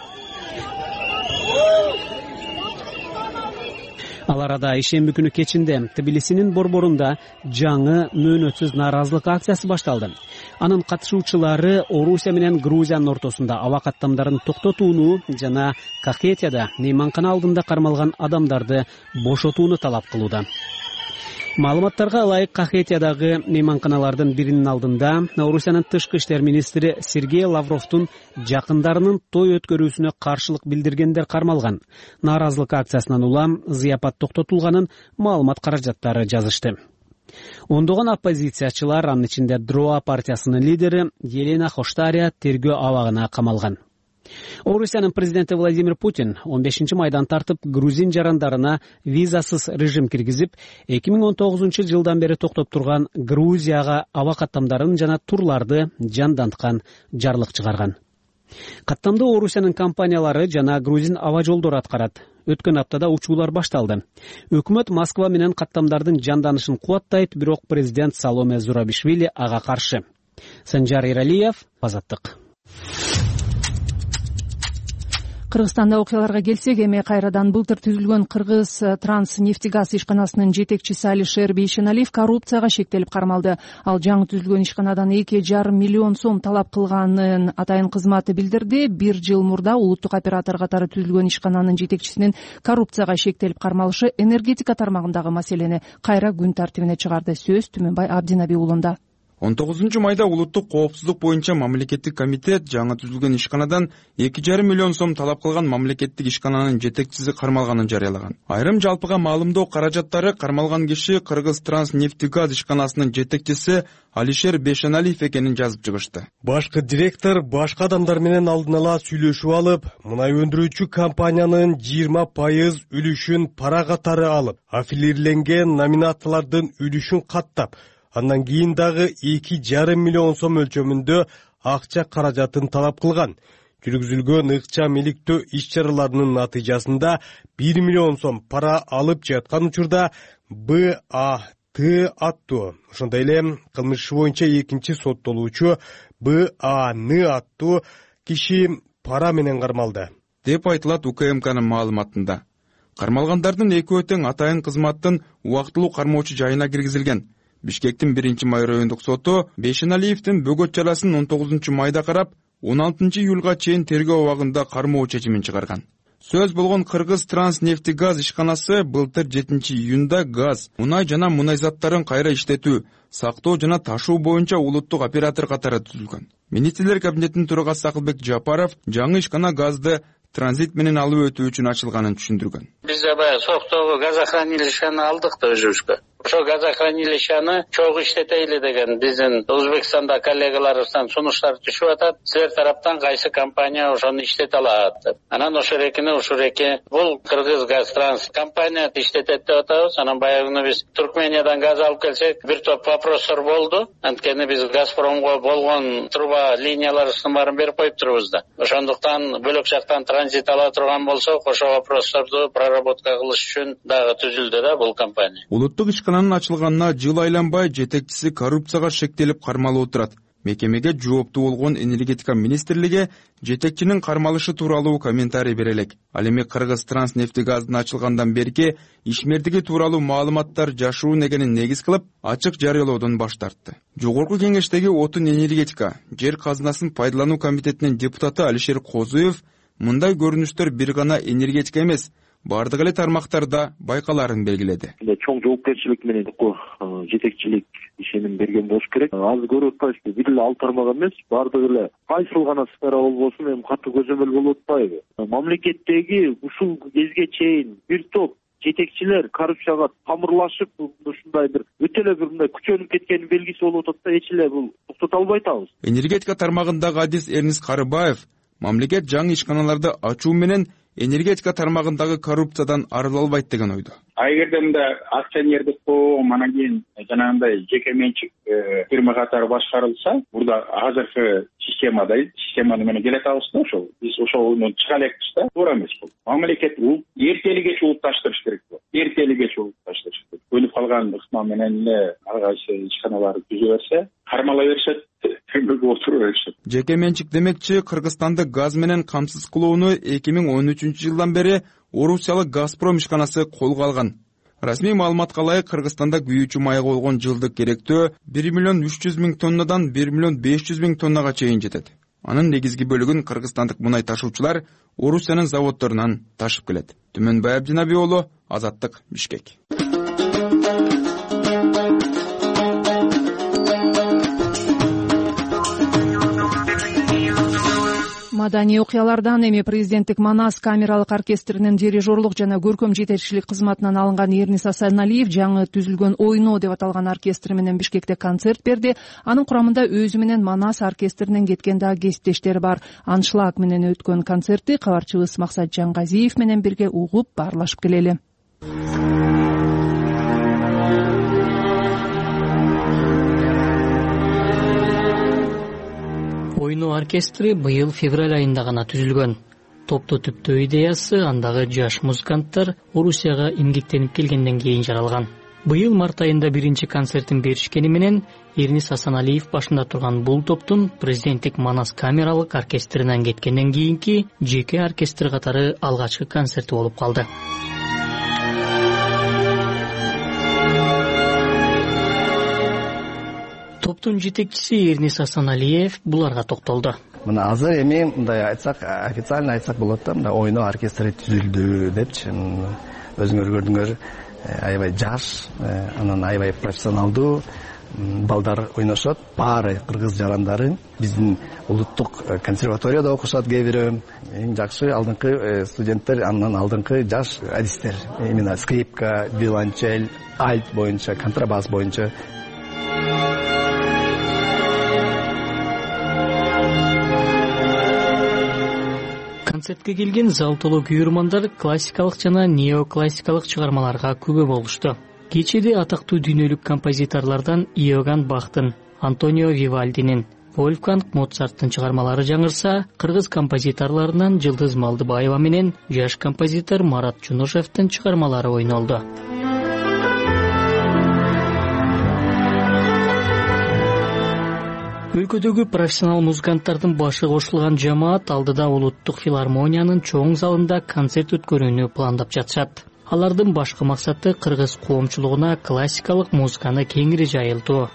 Ал арада ишемби күнү кечинде Тбилисинин борборунда жаңы мөөнөтсүз нааразылык акциясы башталды. Анын катышуучулары Орусия менен Грузиянын ортосунда аба каттамдарын токтотууну жана Кахетияда мейманкана алдында кармалган адамдарды бошотууну талап кылууда. Маалыматтарга ылайык, Кахетиядагы мейманканалардын биринин алдында Орусиянын тышкы иштер министри Сергей Лавровдун жакындарынын той өткөрүүсүнө каршылык билдиргендер кармалган. Нааразылык акциясынан улам зыяпат токтотулганын маалымат каражаттары жазышты. Ондогон оппозициячылар, анын ичинде Дроа партиясынын лидери Елена Хоштария тергөө абагына камалган. Орусиянын президенти Владимир Путин 15-майдан тартып грузин жарандарына визасыз режим киргизип, 2019-жылдан бери токтоп турган Грузияга аба каттамдарын жана турларды жанданткан жарлык чыгарган. Каттамды Орусиянын компаниялары жана грузин аба жолдору аткарат. Өткөн аптада учуулар башталды. Өкмөт Москва менен каттамдардын жанданышын кубаттайт, бирок президент Саломе Зурабишвили ага каршы. Санжар Иралиев, Азаттык. Кыргызстанда окуяларга келсек, эми кайрадан былтыр түзүлгөн Кыргыз Транснефтегаз ишканасынын жетекчиси Алишер Бейшеналиев коррупцияга шектелип кармалды. Ал жаңы түзүлгөн ишканадан 2,5 миллион сом талап кылганын атайын кызматы билдирди. 1 жыл мурда улуттук оператор катары түзүлгөн ишкананын жетекчисинин коррупцияга шектелип кармалышы энергетика тармагындагы маселени кайра күн тартибине чыгарды. Сөз Түмөнбай Абдинаби уулунда. 19-майда улуттук коопсуздук боюнча мамлекеттик комитет жаңы түзүлгөн ишканадан 2,5 миллион сом талап кылган мамлекеттик ишкананын жетекчиси кармалганын жарыялаган. Айрым жалпыга маалымдоо каражаттары кармалган киши Кыргыз Транснефтегаз ишканасынын жетекчиси Алишер Бейшеналиев экенин жазып чыгышты. Башкы директор башка адамдар менен алдын ала сүйлөшүп алып, мунай өндүрүүчү компаниянын 20% үлүшүн пара катары алып, аффилирленген номинациялардын үлүшүн каттап, андан кийин дагы 2,5 миллион сом өлчөмүндө акча каражатын талап кылган. Жүргүзүлгөн ыкчам иликтөө иш-чараларынын натыйжасында 1 миллион сом пара алып жаткан учурда БАТ аттуу, ошондой эле кылмыш иши боюнча экинчи соттолуучу БАН аттуу киши пара менен кармалды, деп айтылат УКМКнын маалыматында. Кармалгандардын экөө тең атайын кызматтын убактылуу кармоочу жайына киргизилген. Бишкектин 1-май райондук соту Бейшеналиевдин бөгөт жаласын 19-майда карап, 16-июлга чейин тергөө абагында кармоо чечимин чыгарган. Сөз болгон Кыргыз Транснефтегаз ишканасы былтыр 7-июнда газ, мунай жана мунай заттарын кайра иштетүү, сактоо жана ташуу боюнча улуттук оператор катары түзүлгөн. Министрлер кабинетинин төрагасы Акылбек Жапаров жаңы ишкана газды транзит менен алып өтүү үчүн ачылганын түшүндүргөн. Биз баягы Соктогу газохранилищени алдык да өзүбүзгө. Ошо газохранилищени чогуу иштетейли деген биздин Өзбекстанда коллегаларыбыздан сунуштар түшүп атат. Силер тараптан кайсы компания ошону иштете алат деп. Анан ошол эки бул Кыргыз Газтранс компания иштетет деп атабыз. Анан баягы биз Туркмениядан газ алып келсек, бир топ вопростор болду. Анткени биз Газпромго болгон труба линияларыбыздын баарын берип коюп турбуз да. Ошондуктан бөлөк жактан транзит ала турган болсок, ошо вопросторду проработка кылыш үчүн дагы түзүлдү да бул компания. Улуттук ишкананын ачылганына жыл айланбай жетекчиси коррупцияга шектелип кармалып турат. Мекемеге жооптуу болгон энергетика министрлиги жетекчинин кармалышы тууралуу комментарий бере элек. Ал эми Кыргыз Транснефтегаздын ачылгандан берки ишмердиги тууралуу маалыматтар жашыруун экенин негиз кылып, ачык жарыялоодон баш тартты. Жогорку кеңештеги отун энергетика, жер казынасын пайдалануу комитетинин депутаты Алишер Козуев мындай көрүнүштөр бир гана энергетика эмес, бардык эле тармактарда байкаларын белгиледи. Чоң жоопкерчилик менен жетекчилик ишеним берген болуш керек. Аз көрүп атпайбызбы, бир эле ал тармак эмес, бардык эле кайсыл гана сфера болбосун эми катуу көзөмөл болуп атпайбы? Мамлекеттеги ушул кезге чейин бир топ жетекчилер коррупцияга тамырлашып, ушундай бир өтө эле бир мындай күчөнүп кеткенин белгиси болуп атат да, эч эле бул токтото албай атабыз. Энергетика тармагындагы адис Эрнис Карыбаев мамлекет жаңы ишканаларды ачуу менен энергетика тармагындагы коррупциядан арыла албайт деген ойдо. Эгерде мында акционердик коом анан кийин жанагындай жеке менчик фирма катары башкарылса, бурда азыркы системаны менен келе атабыз да ошол. Биз ошону чыга элекпиз да, туура эмес бул. Мамлекет эртели кеч улутташтырыш керек бул. Эртели кеч улутташтырыш керек. Өлүп калган ыкмам менен эле ар кайсы ишканаларды түзө берсе, кармала беришет, төмөлгө отура беришет. Жеке менчик демекчи Кыргызстанды газ менен камсыз кылууну 2013-жылдан бери Орусиялык Газпром ишканасы колго алган. Расмий маалыматка ылайык Кыргызстанда күйүүчү майга болгон жылдык керектөө 1,3 миллион тоннадан 1,5 миллион тоннага чейин жетет. Анын негизги бөлүгүн кыргызстандык мунай ташуучулар Орусиянын заводдорунан ташып келет. Түмөнбай Абдинаби уулу, Азаттык, Бишкек. Маданий окуялардан эми президенттик Манас камералык оркестринин дирижерлук жана көркөм жетекчилик кызматынан алынган Эрнис Асаналиев жаңы түзүлгөн Ойно деп аталган оркестр менен Бишкекте концерт берди. Анын курамында өзү менен Манас оркестринен кеткен дагы кесиптештери бар. Аншлаг менен өткөн концертти кабарчыбыз Максат Жангазиев менен бирге угуп баарлашып келели. Ойно оркестри быйыл февраль айында гана түзүлгөн. Топту түптөө идеясы андагы жаш музыканттар Орусияга эмгектенип келгенден кийин жаралган. Быйыл март айында биринчи концертин беришкени менен Эрнис Асаналиев башында турган бул топтун президенттик Манас камералык оркестринен кеткенден кийинки жеке оркестр катары алгачкы концерти болуп калды. Топтун жетекчиси Эрнис Асаналиев буларга токтолду. Мына азыр эми мындай айтсак, официально айтсак болот да, мына Ойно оркестри түзүлдү депчи. Өзүңөр көрдүңөр, аябай жаш, анан аябай профессионалдуу балдар ойношот. Баары кыргыз жарандары, биздин улуттук консерваторияда окушат кээ-бири. Эң жакшы алдыңкы студенттер, андан алдыңкы жаш адистер. Именно скрипка, виолончель, альт боюнча, контрабас боюнча. Концертке келген зал толуу күйөрмандар классикалык жана неоклассикалык чыгармаларга күбө болушту. Кечеде атактуу дүйнөлүк композиторлордон Иоганн Бахтын, Антонио Вивальдинин, Вольфганг Моцарттын чыгармалары жаңырса, кыргыз композиторлорунан Жылдыз Малдыбаева менен жаш композитор Марат Чунушевдин чыгармалары ойнолду. Өлкөдөгү профессионал музыканттардын башы кошулган жамаат алдыда улуттук филармониянын чоң залында концерт өткөрүүнү пландап жатышат. Алардын башкы максаты кыргыз коомчулугуна классикалык музыканы кеңири жайылтуу.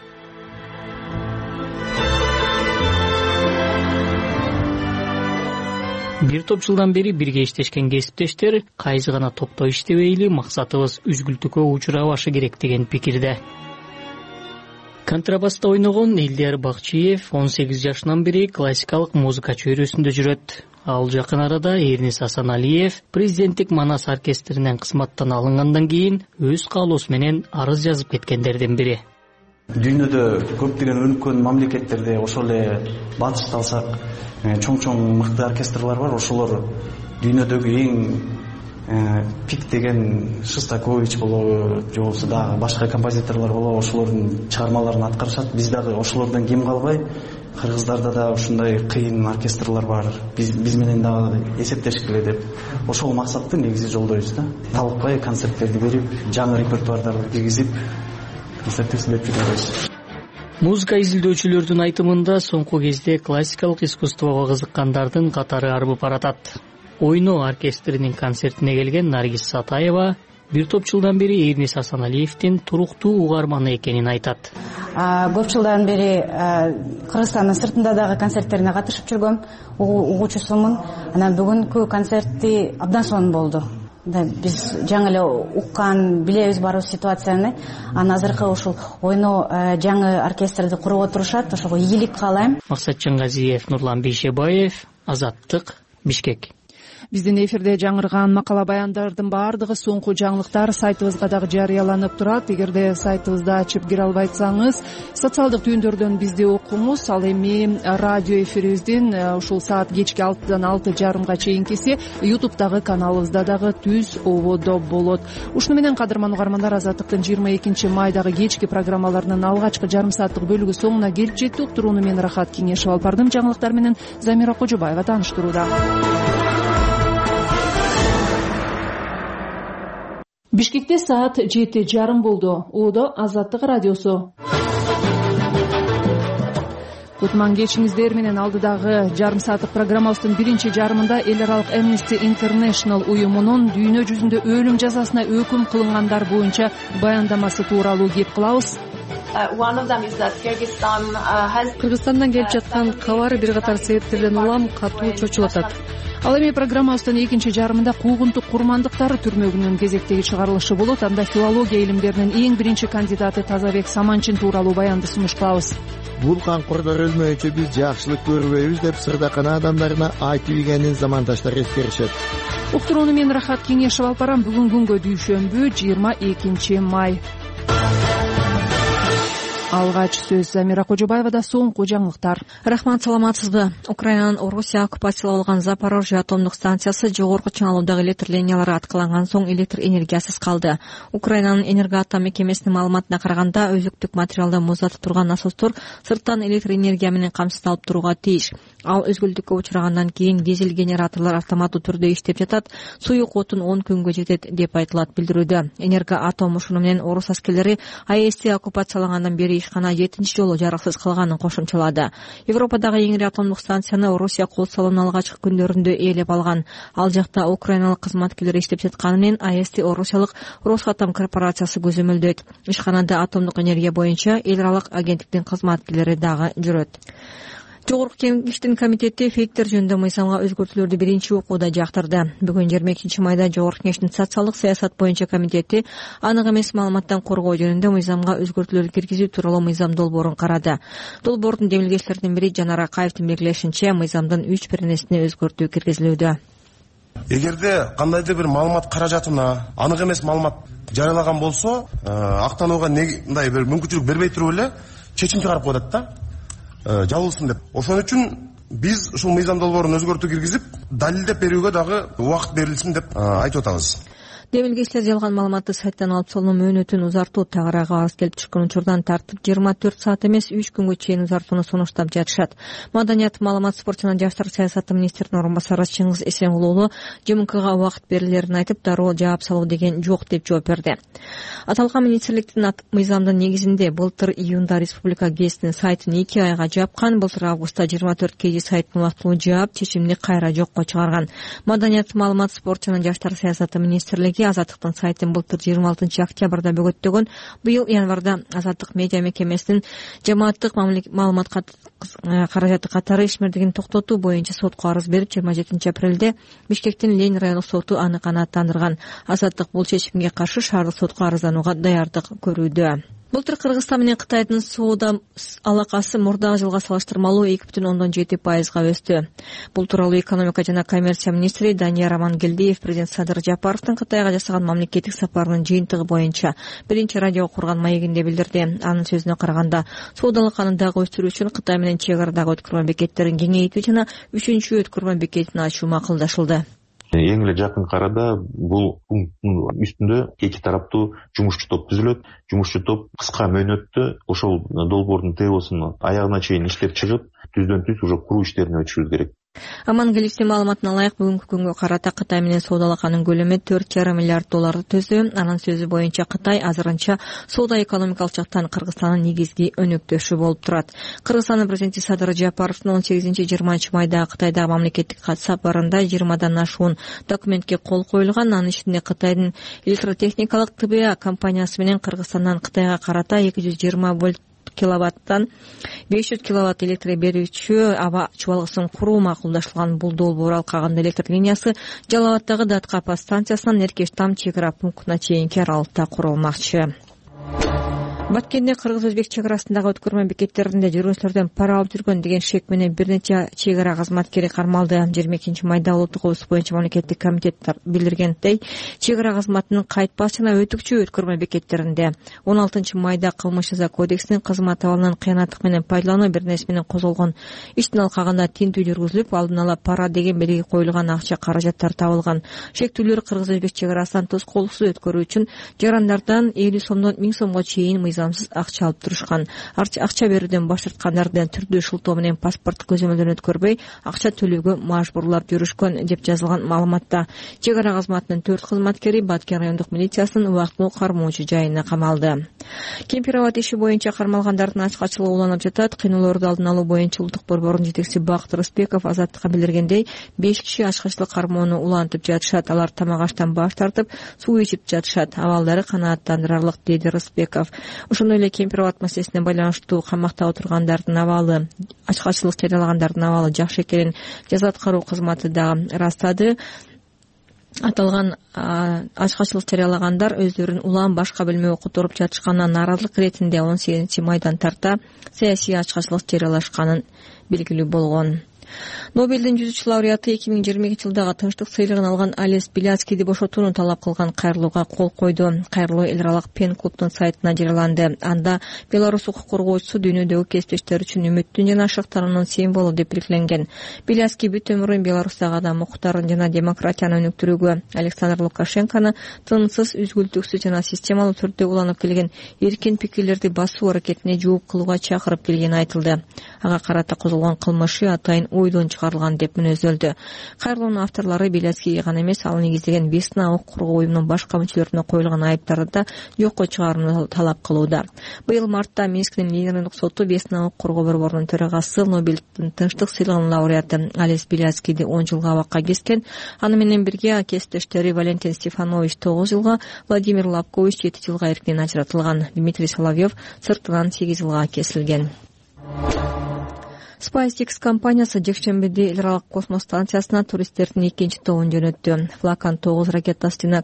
Бир топ жылдан бери бирге иштешкен кесиптештер кайсы гана топто иштебейли максатыбыз үзгүлтүккө учурабашы керек деген пикирде. Контрабаста ойногон Элдияр Бакчиев 18 жашынан бери классикалык музыка чөйрөсүндө жүрөт. Ал жакын арада Эрнис Асаналиев президенттик Манас оркестринен кызматтан алынгандан кийин өз каалоосу менен арыз жазып кеткендердин бири. Дүйнөдө көптөгөн үлкөн мамлекеттерде ошол эле батышты алсак, чоң мыкты оркестрлар бар. Ошолор дүйнөдөгү эң пик деген Шостакович болобу, же болбосо дагы башка композиторлор болобу, ошолордун чыгармаларын аткарышат. Биз дагы ошолордон кем калбай, Кыргыздарда да ушундай кыйын оркестрлар бар. Биз менен дагы эсептешкиле деп ошол максатты негизи жолдойбуз да. Талыкпай концерттерди берип, жаңы репертуардарды киргизип, концерттерди берип жүрөбүз. Музыка изилдөөчүлөрдүн айтымында соңку кезде классикалык искусствого кызыккандардын катары арбып баратат. Ойно оркестринин концертине келген Наргиз Сатаева бир топ жылдан бери Эрнис Асаналиевдин туруктуу угарманы экенин айтат. Көп жылдан бери Кыргызстандын сыртында дагы концерттерине катышып жүргөм, угуучусумун. Анан бүгүнкү концерти абдан сонун болду. Биз жаңы эле уккан, билебиз барбыз ситуацияны. Анан азыркы ушул Ойно жаңы оркестрди куруп отурушат, ошого ийгилик каалайм. Максат Жангазиев, Нурлан Бейшебаев, Азаттык, Бишкек. Биздин эфирде жаңырган макала баяндардын баардыгы соңку жаңылыктар сайтыбызга дагы жарыяланып турат. Эгерде сайтыбызды ачып кире албайсаңыз, социалдык түйүндөрдөн бизди окуңуз. Ал эми радио эфирибиздин ушул саат кечки 6-дан 6:30 чейинкиси YouTube'дагы каналыбызда дагы түз ободо болот. Ушуну менен кадырман угармандар, Азаттыктын 22 майдагы кечки программаларынын алгачкы жарым сааттык бөлүгү соңуна келип жетти. Уктурууну мен Рахат Кеңешев алып бардым. Жаңылыктар менен Замира Кожобаева тааныштырууда. Бишкекте саат 7:30 болду. Оодо Азаттык радиосу. Кутман кечиңиздер менен. Алдыдагы жарым сааттык программабыздын биринчи жарымында эл аралык Amnesty International уюмунун дүйнө жүзүндө өлүм жазасына өкүм кылынгандар боюнча баяндамасы тууралуу кеп кылабыз. Кыргызстандан келип жаткан кабар бир катар себептерден улам катуу чочулатат. Ал эми программабыздын экинчи жарымында куугунтук курмандыктары түрмөгүнүн кезектеги чыгарылышы болот. Анда филология илимдеринин эң биринчи кандидаты Тазабек Саманчин тууралуу баянды сунуш кылабыз. Бул камкордор өлмөйүнчө биз жакшылык көрбөйбүз деп сырдакана адамдарына айтып ийгенин замандаштар эскеришет. Уктурууну мен Рахат Кеңешев алып барам. Бүгүн күнгө дүйшөмбү 22 май. Алгач сөз Замира Кожобаевада. Соңку жаңылыктар. Рахмат, саламатсызбы? Украинанын Орусия оккупациялап алган Запорожье атомдук станциясы жогорку чыңалуудагы электр линиялары аткыланган соң электр энергиясыз калды. Украинанын энергоатом мекемесинин маалыматына караганда, өзүктүк материалды муздатып турган насостор сырттан электр энергия менен камсыздалып турууга тийиш. Ал өзгүлтүккө учрагандан кийин дизель генераторлор автоматтуу түрдө иштеп жатат. Суюк отун 10 күнгө жетет деп айтылат билдирүүдө. Энергоатом ушуну менен орус аскерлери АЭСти оккупациялангандан бери ишкана 7-нчи жолу жарыксыз калганын кошумчалады. Европадагы эң ири атомдук станцияны Орусия кол салуунун алгачкы күндөрүндө ээлеп алган. Ал жакта украиналык кызматкерлер иштеп жатканы менен АЭСти орусиялык Росатом корпорациясы көзөмөлдөйт. Ишканада атомдук энергия боюнча эл аралык агенттиктин кызматкерлери дагы жүрөт. Жогорку Кеңештин комитети фейктер жөнүндө мыйзамга өзгөртүүлөрдү биринчи окууда жактырды. Бүгүн 22 майда Жогорку Кеңештин социалдык саясат боюнча комитети анык эмес маалыматтан коргоо жөнүндө мыйзамга өзгөртүүлөр киргизүү тууралуу мыйзам долбоорун карады. Долбоордун демилгечилеринин бири Жанар Акаевдин белгилешинче, мыйзамдын 3 пернесине өзгөртүү киргизилүүдө. Эгерде кандайдыр бир маалымат каражатына анык эмес маалымат жарыялаган болсо, актанууга мындай бир мүмкүнчүлүк бербей туруп эле чечим чыгарып коет да. Жабылсын деп. Ошон үчүн биз ушул мыйзам долбоорун өзгөртүү киргизип, далилдеп берүүгө дагы убакыт берилсин деп айтып атабыз. Демилгечилер жалган маалыматты сайттан алып салуу мөөнөтүн узартуу тагыраагы арыз келип чыккан учурдан тартып 24 саат эмес 3 күнгө чейин узартууну сунуштап жатышат. Маданият, маалымат, спорт жана жаштар саясаты министринин орун басары Чыңгыз Эсенгулуулу ЖМКга убакыт берилерин айтып, дароо жаап салуу деген жок деп жооп берди. Аталган министрликтин мыйзамдын негизинде былтыр июнда Республика гезитинин сайтын 2 айга жапкан, былтыр августта 24 kg сайттын убактылуу жаап, чечимди кайра жокко чыгарган. Маданият, маалымат, спорт жана жаштар саясаты министрлиги Азаттыктын сайтын былтыр 26 октябрда бөгөттөгөн. Быйыл январда Азаттык медиа мекемесинин жамааттык маалымат каражаты катары ишмердигин токтотуу боюнча сотко арыз берип, 27 апрелде Бишкектин Ленин райондук соту аны канааттандырган. Азаттык бул чечимге каршы шаардык сотко арызданууга даярдык көрүүдө. Былтыр Кыргызстан менен Кытайдын соода алакасы мурдагы жылга салыштырмалуу 2,7%га өстү. Бул тууралуу экономика жана коммерция министри Данияр Амангелдиев президент Садыр Жапаровдун Кытайга жасаган мамлекеттик сапарынын жыйынтыгы боюнча биринчи радио курган маегинде билдирди. Анын сөзүнө караганда, соода алаканы дагы өстүрүү үчүн Кытай менен чек арадагы өткөрмө бекеттерин кеңейтүү жана 3-чү өткөрмө бекетин ачуу макулдашылды. Эң эле жакын арада бул пункттун үстүндө эки тараптуу жумушчу топ түзүлөт. Жумушчу топ кыска мөөнөттө ошол долбоордун ТОсун аягына чейин иштеп чыгып, түздөн түз уже куруу иштерине өтүшүбүз керек. Амангелдиевдин маалыматына ылайык, бүгүнкү күнгө карата Кытай менен соода алаканын көлөмү $4,5 миллиард төздү. Анын сөзү боюнча Кытай азырынча соода экономикалык жактан Кыргызстандын негизги өнөктөшү болуп турат. Кыргызстандын президенти Садыр Жапаровдун 18-20 майда Кытайдагы мамлекеттик сапарында 20дан ашуун документке кол коюлган. Анын ичинде Кытайдын электротехникалык ТБА компаниясы менен Кыргызстандан Кытайга карата 220 вольт киловаттан 500 киловатт электр берүүчү аба чубалгысын куруу макулдашылган. Бул долбоор алкагында электр линиясы Жалал Абаддагы Даткапа станциясынан Эркештам чек ара пунктуна чейинки аралыкта курулмакчы. Баткенде кыргыз-өзбек чек арасындагы өткөрмө бекеттеринде жүргүнчүлөрдөн пара алып жүргөн деген шек менен бир нече чек ара кызматкери кармалды. 22 майда улуттук кооздук боюнча мамлекеттик комитет билдиргендей, чек ара кызматынын кайтпас жана өтүкчү өткөрмө бекеттеринде 16 майда кылмыш жаза кодексинин кызмат абалынан кыянаттык менен пайдалануу бир нерсе менен козголгон иштин алкагында тинтүү жүргүзүлүп, алдын ала пара деген белги коюлган акча каражаттар табылган. Шектүүлөр кыргыз-өзбек чек арасынан тоскоолуксуз өткөрүү үчүн жарандардан 50 сомдон 1000 сомго чейин мыйзамсыз акча алып турушкан. Акча берүүдөн баш тарткандардын түрдүү шылтоо менен паспорт көзөмөлдөн өткөрбөй акча төлөөгө мажбурлап жүрүшкөн деп жазылган маалыматта. Чек ара кызматынын 4 кызматкери Баткен райондук милициясынын убактылуу кармоочу жайына камалды. Кемпирабад иши боюнча кармалгандардын ачкачылыгы уланып жатат. Кыйноолорду алдын алуу боюнча улуттук борбордун жетекчиси Бакыт Рыспеков Азаттыкка билдиргендей, 5 киши ачкачылык кармоону улантып жатышат. Алар тамак аштан баш тартып, суу ичип жатышат. Абалдары канааттандырарлык, деди Рыспеков. Ошондой эле Кемпирабад маселесине байланыштуу камакта отургандардын абалы, ачкачылык жарыялагандардын абалы жакшы экенин жаза аткаруу кызматы дагы ырастады. Аталган ачкачылык жарыялагандар өздөрүн улам башка бөлмөгө которуп жатышканына нааразылык иретинде 18 майдан тарта саясий ачкачылык жарыялашканын белгилүү болгон. Нобелдин жүзүчү лауреаты 2022 жылдагы тынчтык сыйлыгын алган Алес Беляцкийди бошотууну талап кылган кайрылууга кол койду. Кайрылуу эл аралык пен клубдун сайтына жарыяланды. Анда Беларусь укук коргоочусу дүйнөдөгү кесиптештери үчүн үмүттүн жана шыктануунун символу деп белгиленген. Беляцкий бүт өмүрүн Беларустагы адам укуктарын жана демократияны өнүктүрүүгө, Александр Лукашенкону тынымсыз, үзгүлтүксүз жана системалуу түрдө уланып келген эркин пикирлерди басуу аракетине жооп кылууга чакырып келгени айтылды. Ага карата козголгон кылмышы атайын ойдон чыгарылган деп мүнөздөлдү. Кайрылуунун авторлору Беляцкийге гана эмес, ал негиздеген Весна укук коргоо уюмунун башка мүчөлөрүнө коюлган айыптарды да жокко чыгарууну талап кылууда. Быйыл мартта Минскдин Лениндик соту Весна укук коргоо борборунун төрагасы, Нобелдин тынчтык сыйлыгынын лауреаты Алес Беляцкийди 10 жылга абакка кескен. Аны менен бирге кесиптештери Валентин Стефанович 9 жылга, Владимир Лапкович 7 жылга эркинен ажыратылган. Дмитрий Соловьев сыртынан 8 жылга кесилген. SpaceX компаниясы жекшембиде эл аралык космос станциясына туристтердин экинчи тобун жөнөттү. Falcon 9 ракетасы жана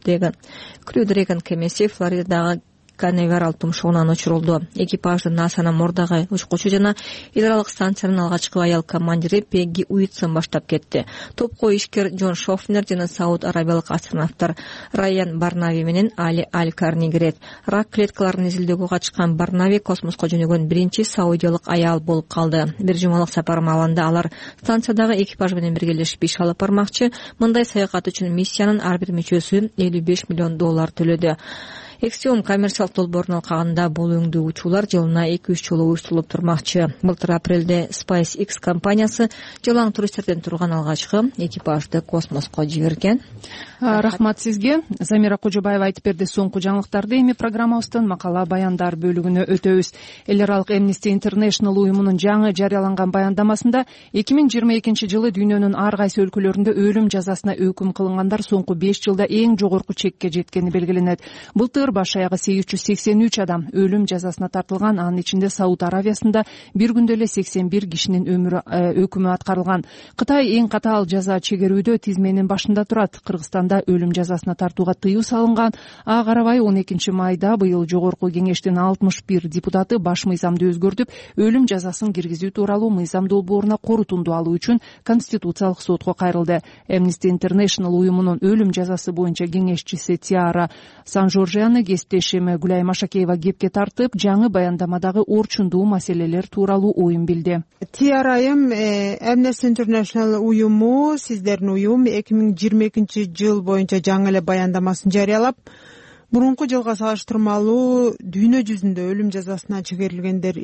Crew Dragon кемеси Флоридадагы Канаверал тумшугунан учурулду. Экипажды НАСАнын мурдагы учкучу жана эл аралык станциянын алгачкы аял командири Пегги Уитсон баштап кетти. Топко ишкер Джон Шофнер жана Сауд Арабиялык астронавттар Райан Барнави менен Али Аль-Карни кирет. Рак клеткаларын изилдөөгө катышкан Барнави космоско жөнөгөн биринчи саудиялык аял болуп калды. Бир жумалык сапар маалында алар станциядагы экипаж менен биргелешип иш алып бармакчы. Мындай саякат үчүн миссиянын ар бир мүчөсү $55 миллион төлөдү. Эксиом коммерциялык долбоорунун алкагында бул өңдүү учуулар жылына 2-3 жолу уюштурулуп турмакчы. Былтыр апрелде SpaceX компаниясы жалаң туристтерден турган алгачкы экипажды космоско жиберген. Рахмат сизге. Замира Кожобаева айтып берди соңку жаңылыктарды. Эми программабыздын макала баяндар бөлүгүнө өтөбүз. Эл аралык Amnesty International уюмунун жаңы жарыяланган баяндамасында 2022 жылы дүйнөнүн ар кайсы өлкөлөрүндө өлүм жазасына өкүм кылынгандар соңку 5 жылда эң жогорку чекке жеткени белгиленет. Былтыр баш аягы 883 адам өлүм жазасына тартылган. Анын ичинде Сауд Аравиясында бир күндө эле 81 кишинин өкүмү аткарылган. Кытай эң катаал жаза чегерүүдө тизменин башында турат. Кыргызстанда өлүм жазасына тартууга тыюу салынган. Ага карабай 12 майда быйыл жогорку кеңештин 61 депутаты баш мыйзамды өзгөртүп, өлүм жазасын киргизүү тууралуу мыйзам долбооруна корутунду алуу үчүн Конституциялык сотко кайрылды. Amnesty International уюмунун өлүм жазасы боюнча кеңешчиси Тиара Сан-Жоржианы кесиптешим Гүлай Машакеева кепке тартып, жаңы баяндамадагы орчундуу маселелер тууралуу оюн билди. Тиара айым, Amnesty International уюму, сиздердин уюм 2022 жыл боюнча жаңы эле баяндамасын жарыялап, мурунку жылга салыштырмалуу дүйнө жүзүндө өлүм жазасына чегерилгендер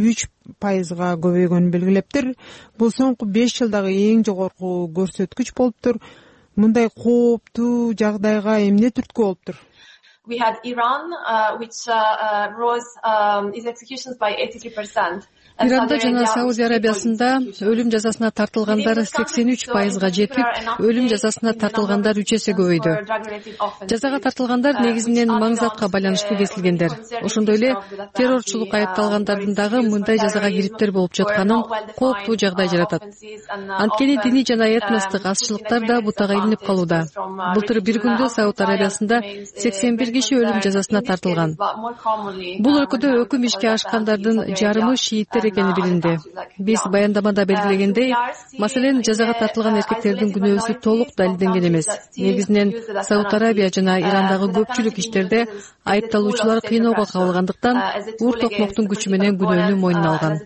53%га көбөйгөнүн белгилептир. Бул соңку 5 жылдагы эң жогорку көрсөткүч болуптур. Мындай кооптуу жагдайга эмне түрткү болуптур? We had Iran, which rose its executions by 83%. Иранда жана Саудия Арабиясында өлүм жазасына тартылгандар 83%га жетип, өлүм жазасына тартылгандар 3 эсе көбөйдү. Жазага тартылгандар негизинен маңзатка байланыштуу кесилгендер. Ошондой эле террорчулук айыпталгандардын дагы мындай жазага кириптер болуп жатканын кооптуу жагдай жаратат. Анткени диний жана этностук азчылыктар да бутага илинип калууда. Былтыр бир күндө Сауд Арабиясында 81 киши өлүм жазасына тартылган. Бул өлкөдө өкүм ишке ашкандардын жарымы шииттер экени билинди. Биз баяндамада белгилегендей, маселен, жазага тартылган эркектердин күнөөсү толук далилденген эмес. Негизинен Сауд Арабия жана Ирандагы көпчүлүк иштерде айыпталуучулар кыйноого кабылгандыктан ур токмоктун күчү менен күнөөнү мойнуна алган.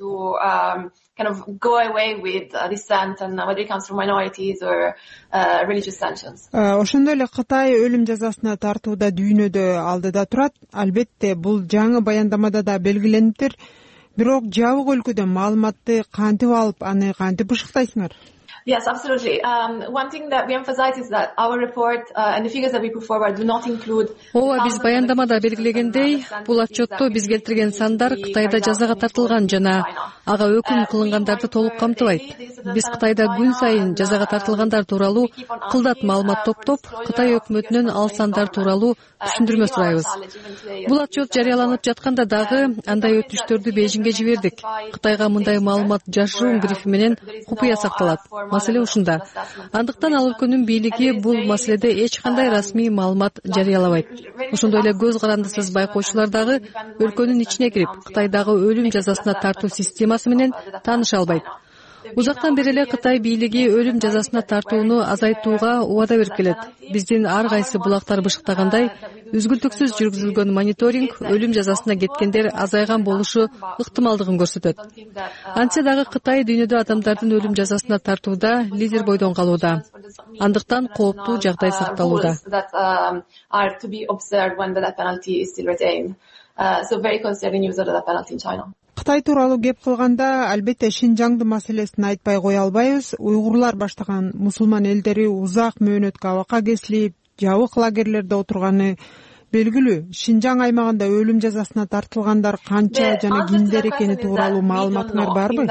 Ошондой эле Кытай өлүм жазасына тартууда дүйнөдө алдыда турат. Албетте, бул жаңы баяндамада да белгилениптир. Бирок жабык өлкөдөн маалыматты кантип алып, аны кантип бышыктайсыңар? Yes, absolutely. One thing that we emphasize is that our report and the figures that we put forward do not include. Ооба, биз баяндамада белгилегендей, бул отчетто биз келтирген сандар Кытайда жазага тартылган жана ага өкүм кылынгандарды толук камтыбайт. Биз Кытайда күн сайын жазага тартылгандар тууралуу кылдат маалымат топтоп, Кытай өкмөтүнөн ал сандар тууралуу түшүндүрмө сурайбыз. Бул отчет жарыяланып жатканда дагы андай өтүштөрдү Бейжиңге жибердик. Кытайга мындай маалымат жашыруун грифи менен купуя сакталат. Маселе ушунда. Андыктан ал өлкөнүн бийлиги бул маселеде эч кандай расмий маалымат жарыялабайт. Ошондой эле көз карандысыз байкоочулар дагы өлкөнүн ичине кирип, Кытайдагы өлүм жазасына тартуу системасы менен тааныша албайт. Узактан бери эле Кытай бийлиги өлүм жазасына тартууну азайтууга убада берип келет. Биздин ар кайсы булактар бышыктагандай, үзгүлтүксүз жүргүзүлгөн мониторинг өлүм жазасына кеткендер азайган болушу ыктымалдыгын көрсөтөт. Антсе дагы Кытай дүйнөдө адамдардын өлүм жазасына тартууда лидер бойдон калууда. Андыктан кооптуу жагдай сакталууда. Кытай тууралуу кеп кылганда, албетте Шинжаңдын маселесин айтпай кое албайбыз. Уйгурлар баштаган мусулман элдери узак мөөнөткө абакка кесилип, жабык лагерлерде отурганы белгилүү. Шинжаң аймагында өлүм жазасына тартылгандар канча жана кимдер экени тууралуу маалыматыңар барбы?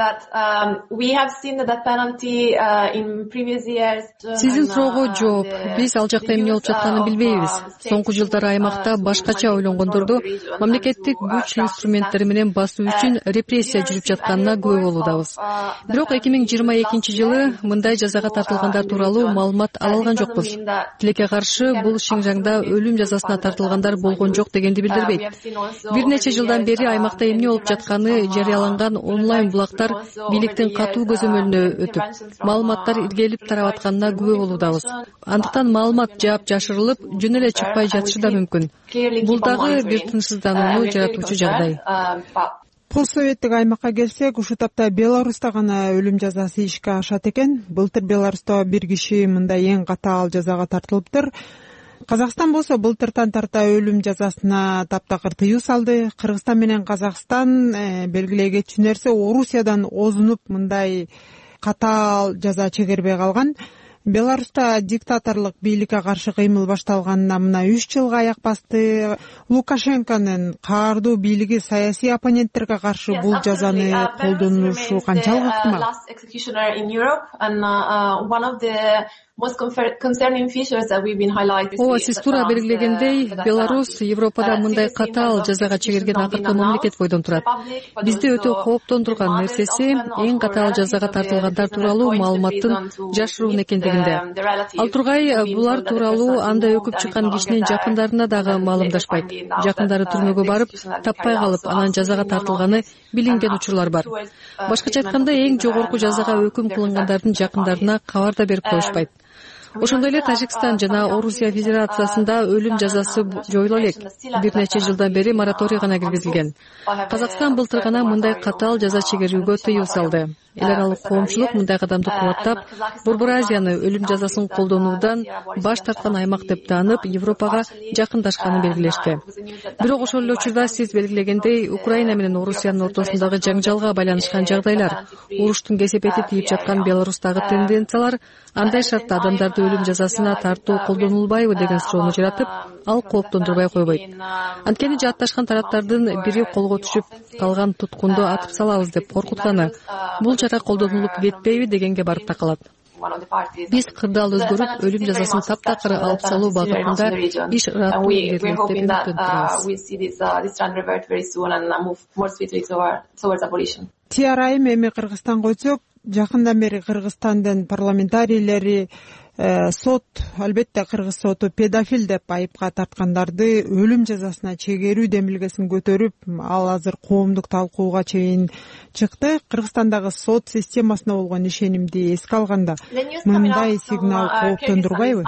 Сиздин суроого жооп. Биз ал жакта эмне болуп жатканын билбейбиз. Соңку жылдары аймакта башкача ойлонгондорду мамлекеттик күч инструменттери менен басуу үчүн репрессия жүрүп жатканына күбө болуудабыз. Бирок 2022 жылы мындай жазага тартылгандар тууралуу маалымат ала алган жокпуз. Тилекке каршы, бул Шинжаңда өлүм жазасына тартылган болгон жок дегенди билдирбейт. Бир нече жылдан бери аймакта эмне болуп жатканы жарыяланган онлайн булактар бийликтин катуу көзөмөлүнө өтүп, маалыматтар иргелип тарап атканына күбө болуудабыз. Андыктан маалымат жаап жашырылып, жөн эле чыкпай жатышы да мүмкүн. Бул дагы бир тынчсызданууну жаратуучу жагдай. Постсоветтик аймакка келсек, ушул тапта Беларуста гана өлүм жазасы ишке ашат экен. Былтыр Беларусда бир киши мындай эң катаал жазага тартылыптыр. Казакстан болсо былтыртан тарта өлүм жазасына таптакыр тыюу салды. Кыргызстан менен Казакстан белгилей кетчү нерсе, Орусиядан озунуп мындай катаал жаза чегербей калган. Беларуста диктаторлук бийликке каршы кыймыл башталганына мына 3 жылга аяк басты. Лукашенконун каардуу бийлиги саясий оппоненттерге каршы бул жазаны колдонушу канчалык ыктымал? Ооба, сиз туура белгилегендей, Беларусь Европада мындай катаал жазага чегерген акыркы мамлекет бойдон турат. Бизди өтө кооптондурган нерсеси эң катаал жазага тартылгандар тууралуу маалыматтын жашыруун экендигинде. Ал тургай, булар тууралуу анда өкүп чыккан кишинин жакындарына дагы маалымдашпайт. Жакындары түрмөгө барып, таппай калып, анан жазага тартылганы билинген учурлар бар. Башкача айтканда, эң жогорку жазага өкүм кылынгандардын жакындарына кабар да берип коюшпайт. Ошондой эле Тажикстан жана Орусия Федерациясында өлүм жазасы жоюла элек. Бир нече жылдан бери мораторий гана киргизилген. Казакстан былтыр гана мындай катаал жаза чегерүүгө тыюу салды. Эл аралык коомчулук мындай кадамды кубаттап, Борбор Азияны өлүм жазасын колдонуудан баш тарткан аймак деп таанып, Европага жакындашканын белгилешти. Бирок ошол эле учурда сиз белгилегендей, Украина менен Орусиянын ортосундагы жаңжалга байланышкан жагдайлар, уруштун кесепети тийип жаткан Беларустагы тенденциялар андай шартта адамдарды өлүм жазасына тартуу колдонулбайбы деген суроону жаратып, ал кооптондурбай койбойт. Анткени жаатташкан тараптардын бири колго түшүп калган туткунду атып салабыз деп коркутканы, бул чара колдонулуп кетпейби дегенге барып такалат. Биз кырдаал өзгөрүп, өлүм жазасын таптакыр алып салуу багытында иш ыраттуу илгерилет деп үмүттөнүп. Тиар айым, эми Кыргызстанга өтсөк, жакындан бери Кыргызстандын парламентарийлери сот, албетте Кыргыз соту педофил деп айыпка тарткандарды өлүм жазасына чегерүү демилгесин көтөрүп, ал азыр коомдук талкууга чейин чыкты. Кыргызстандагы сот системасына болгон ишенимди эске алганда мындай сигнал кооптондурбайбы?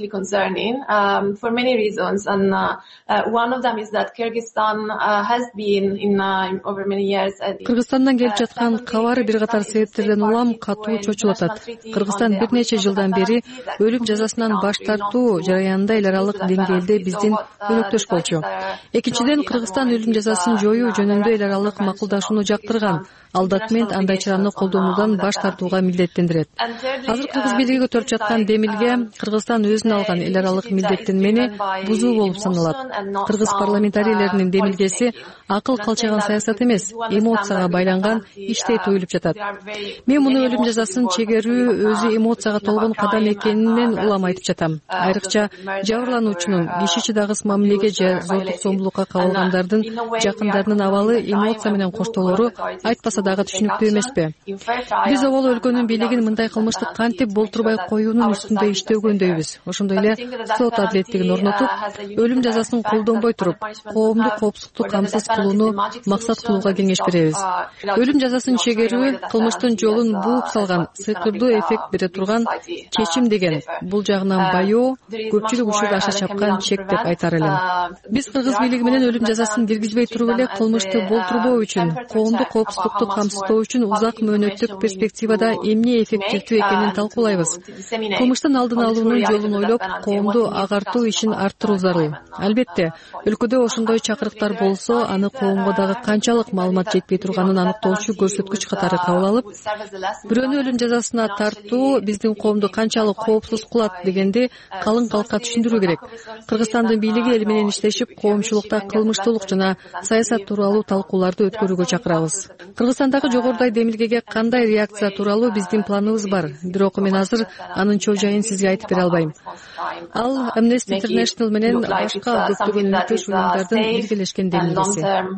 Кыргызстандан келип жаткан кабар бир катар себептерден улам катуу чочулатат. Кыргызстан бир нече жылдан бери өлүм жазасынан баш тартуу жараянында эл аралык деңгээлде биздин өнөктөш болчу. Экинчиден, Кыргызстан өлүм жазасын жоюу жөнүндө эл аралык макулдашууну жактырган. Ал документ андай чараны колдонуудан баш тартууга милдеттендирет. Азыр Кыргыз бийлиги көтөрүп жаткан демилге Кыргызстан өзүнө алган эл аралык милдеттенмени бузуу болуп саналат. Кыргыз парламентарийлеринин демилгеси акыл калчаган саясат эмес, эмоцияга байланган иштей туюлуп жатат. Мен муну өлүм жазасын чегерүү өзү эмоцияга толгон кадам экенинен улам айтып жатам. Айрыкча жабырлануучунун, киши чыдагыс мамилеге же зордук зомбулукка кабылгандардын жакындарынын абалы эмоция менен коштолору айтпаса дагы түшүнүктүү эмеспи? Биз обол өлкөнүн бийлигин мындай кылмышты кантип болтурбай коюунун үстүндө иштөгөндөйбүз. Ошондой эле сот адилеттигин орнотуп, өлүм жазасын колдонбой туруп, коомдук коопсуздукту камсыз кылууну максат кылууга кеңеш беребиз. Өлүм жазасын чегерүү кылмыштын жолун бууп салган, сыйкырдуу эффект бере турган чечим деген бул жагынан байоо, көпчүлүк үчүн аша чапкан чек деп айтар элем. Биз Кыргыз бийлиги менен өлүм жазасын киргизбей туруп эле кылмышты болтурбоо үчүн, коомдук коопсуздукту камсыздоо үчүн узак мөөнөттүк перспективада эмне эффективдүү экенин талкуулайбыз. Кылмыштын алдын алуунун жолун ойлоп, коомду агартуу ишин арттыруу зарыл. Албетте, өлкөдө ошондой чакырыктар болсо, аны коомго дагы канчалык маалымат жетпей турганын аныктоочу көрсөткүч катары кабыл алып, бирөөнү өлүм жазасына тартуу биздин коомду канчалык коопсуз кылат дегенди калың калкка түшүндүрүү керек. Кыргызстандын бийлиги эл менен иштешип, коомчулукта кылмыштуулук жана саясат тууралуу талкууларды өткөрүүгө чакырабыз. Кыргызстандагы жогорудай демилгеге кандай реакция тууралуу биздин планыбыз бар, бирок мен азыр анын чоо жайын сизге айтып бере албайм. Ал Amnesty International менен башка көптөгөн өнөктөш уюмдардын биргелешкен демилгеси.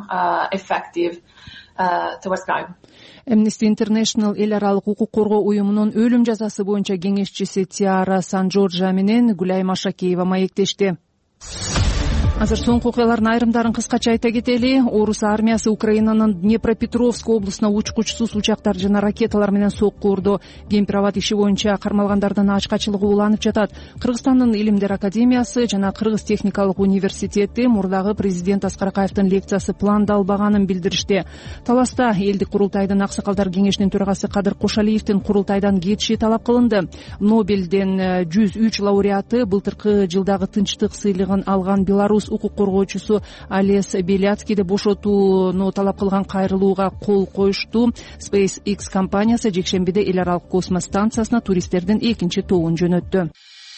Amnesty International эл аралык укук коргоо уюмунун өлүм жазасы боюнча кеңешчиси Тиара Сан-Джорджа менен Гүлай Машакеева маектешти. Азыр соңку окуялардын айрымдарын кыскача айта кетели. Орус армиясы Украинанын Днепропетровск облусуна учкучсуз учактар жана ракеталар менен сокку урду. Кемпир-абад иши боюнча кармалгандардын ачкачылыгы уланып жатат. Кыргызстандын Илимдер академиясы жана Кыргыз техникалык университети мурдагы президент Аскар Акаевдин лекциясы пландалбаганын билдиришти. Таласта элдик курултайдын аксакалдар кеңешинин төрагасы Кадыр Кошалиевдин курултайдан кетиши талап кылынды. Нобелден 103 лауреаты былтыркы жылдагы тынчтык сыйлыгын алган Беларусь укук коргоочусу Олес Беляцкийди бошотууну талап кылган кайрылууга кол коюшту. SpaceX компаниясы жекшембиде эл аралык космос станциясына туристтердин экинчи тобун жөнөттү.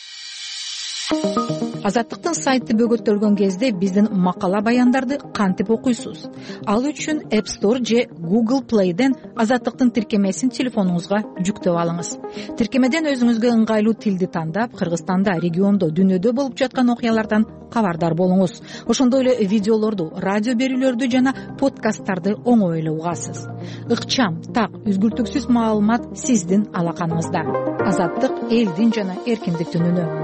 Азаттыктын сайты бөгөттөлгөн кезде биздин макала баяндарды кантип окуйсуз? Ал үчүн App Store же Google Play'ден Азаттыктын тиркемесин телефонуңузга жүктөп алыңыз. Тиркемеден өзүңүзгө ыңгайлуу тилди тандап, Кыргызстанда, региондо, дүйнөдө болуп жаткан окуялардан кабардар болуңуз. Ошондой эле видеолорду, радио берүүлөрдү жана подкасттарды оңой эле угасыз. Ыкчам, так, үзгүлтүксүз маалымат сиздин алаканыңызда. Азаттык элдин жана эркиндиктин үнү.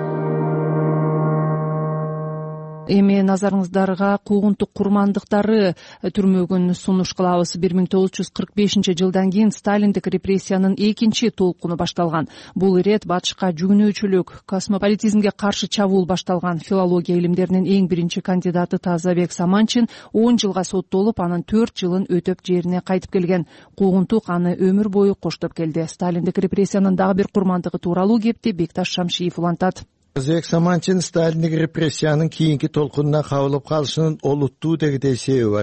Эми назарыңыздарга куугунтук курмандыктары түрмөгүн сунуш кылабыз. 1945-жылдан кийин Сталиндик репрессиянын экинчи толкуну башталган. Бул ирет батышка жүгүнүүчүлүк, космополитизмге каршы чабуул башталган. Филология илимдеринин эң биринчи кандидаты Тазабек Саманчин 10 жылга соттолуп, анын 4 жылын өтөп жерине кайтып келген. Куугунтук аны өмүр бою коштоп келди. Сталиндик репрессиянын дагы бир курмандыгы тууралуу кепти Бекташ Шамшиев улантат. Тазабек Саманчин Сталиндик репрессиянын кийинки толкунуна кабылып калышынын олуттуу дегидей себеби бар.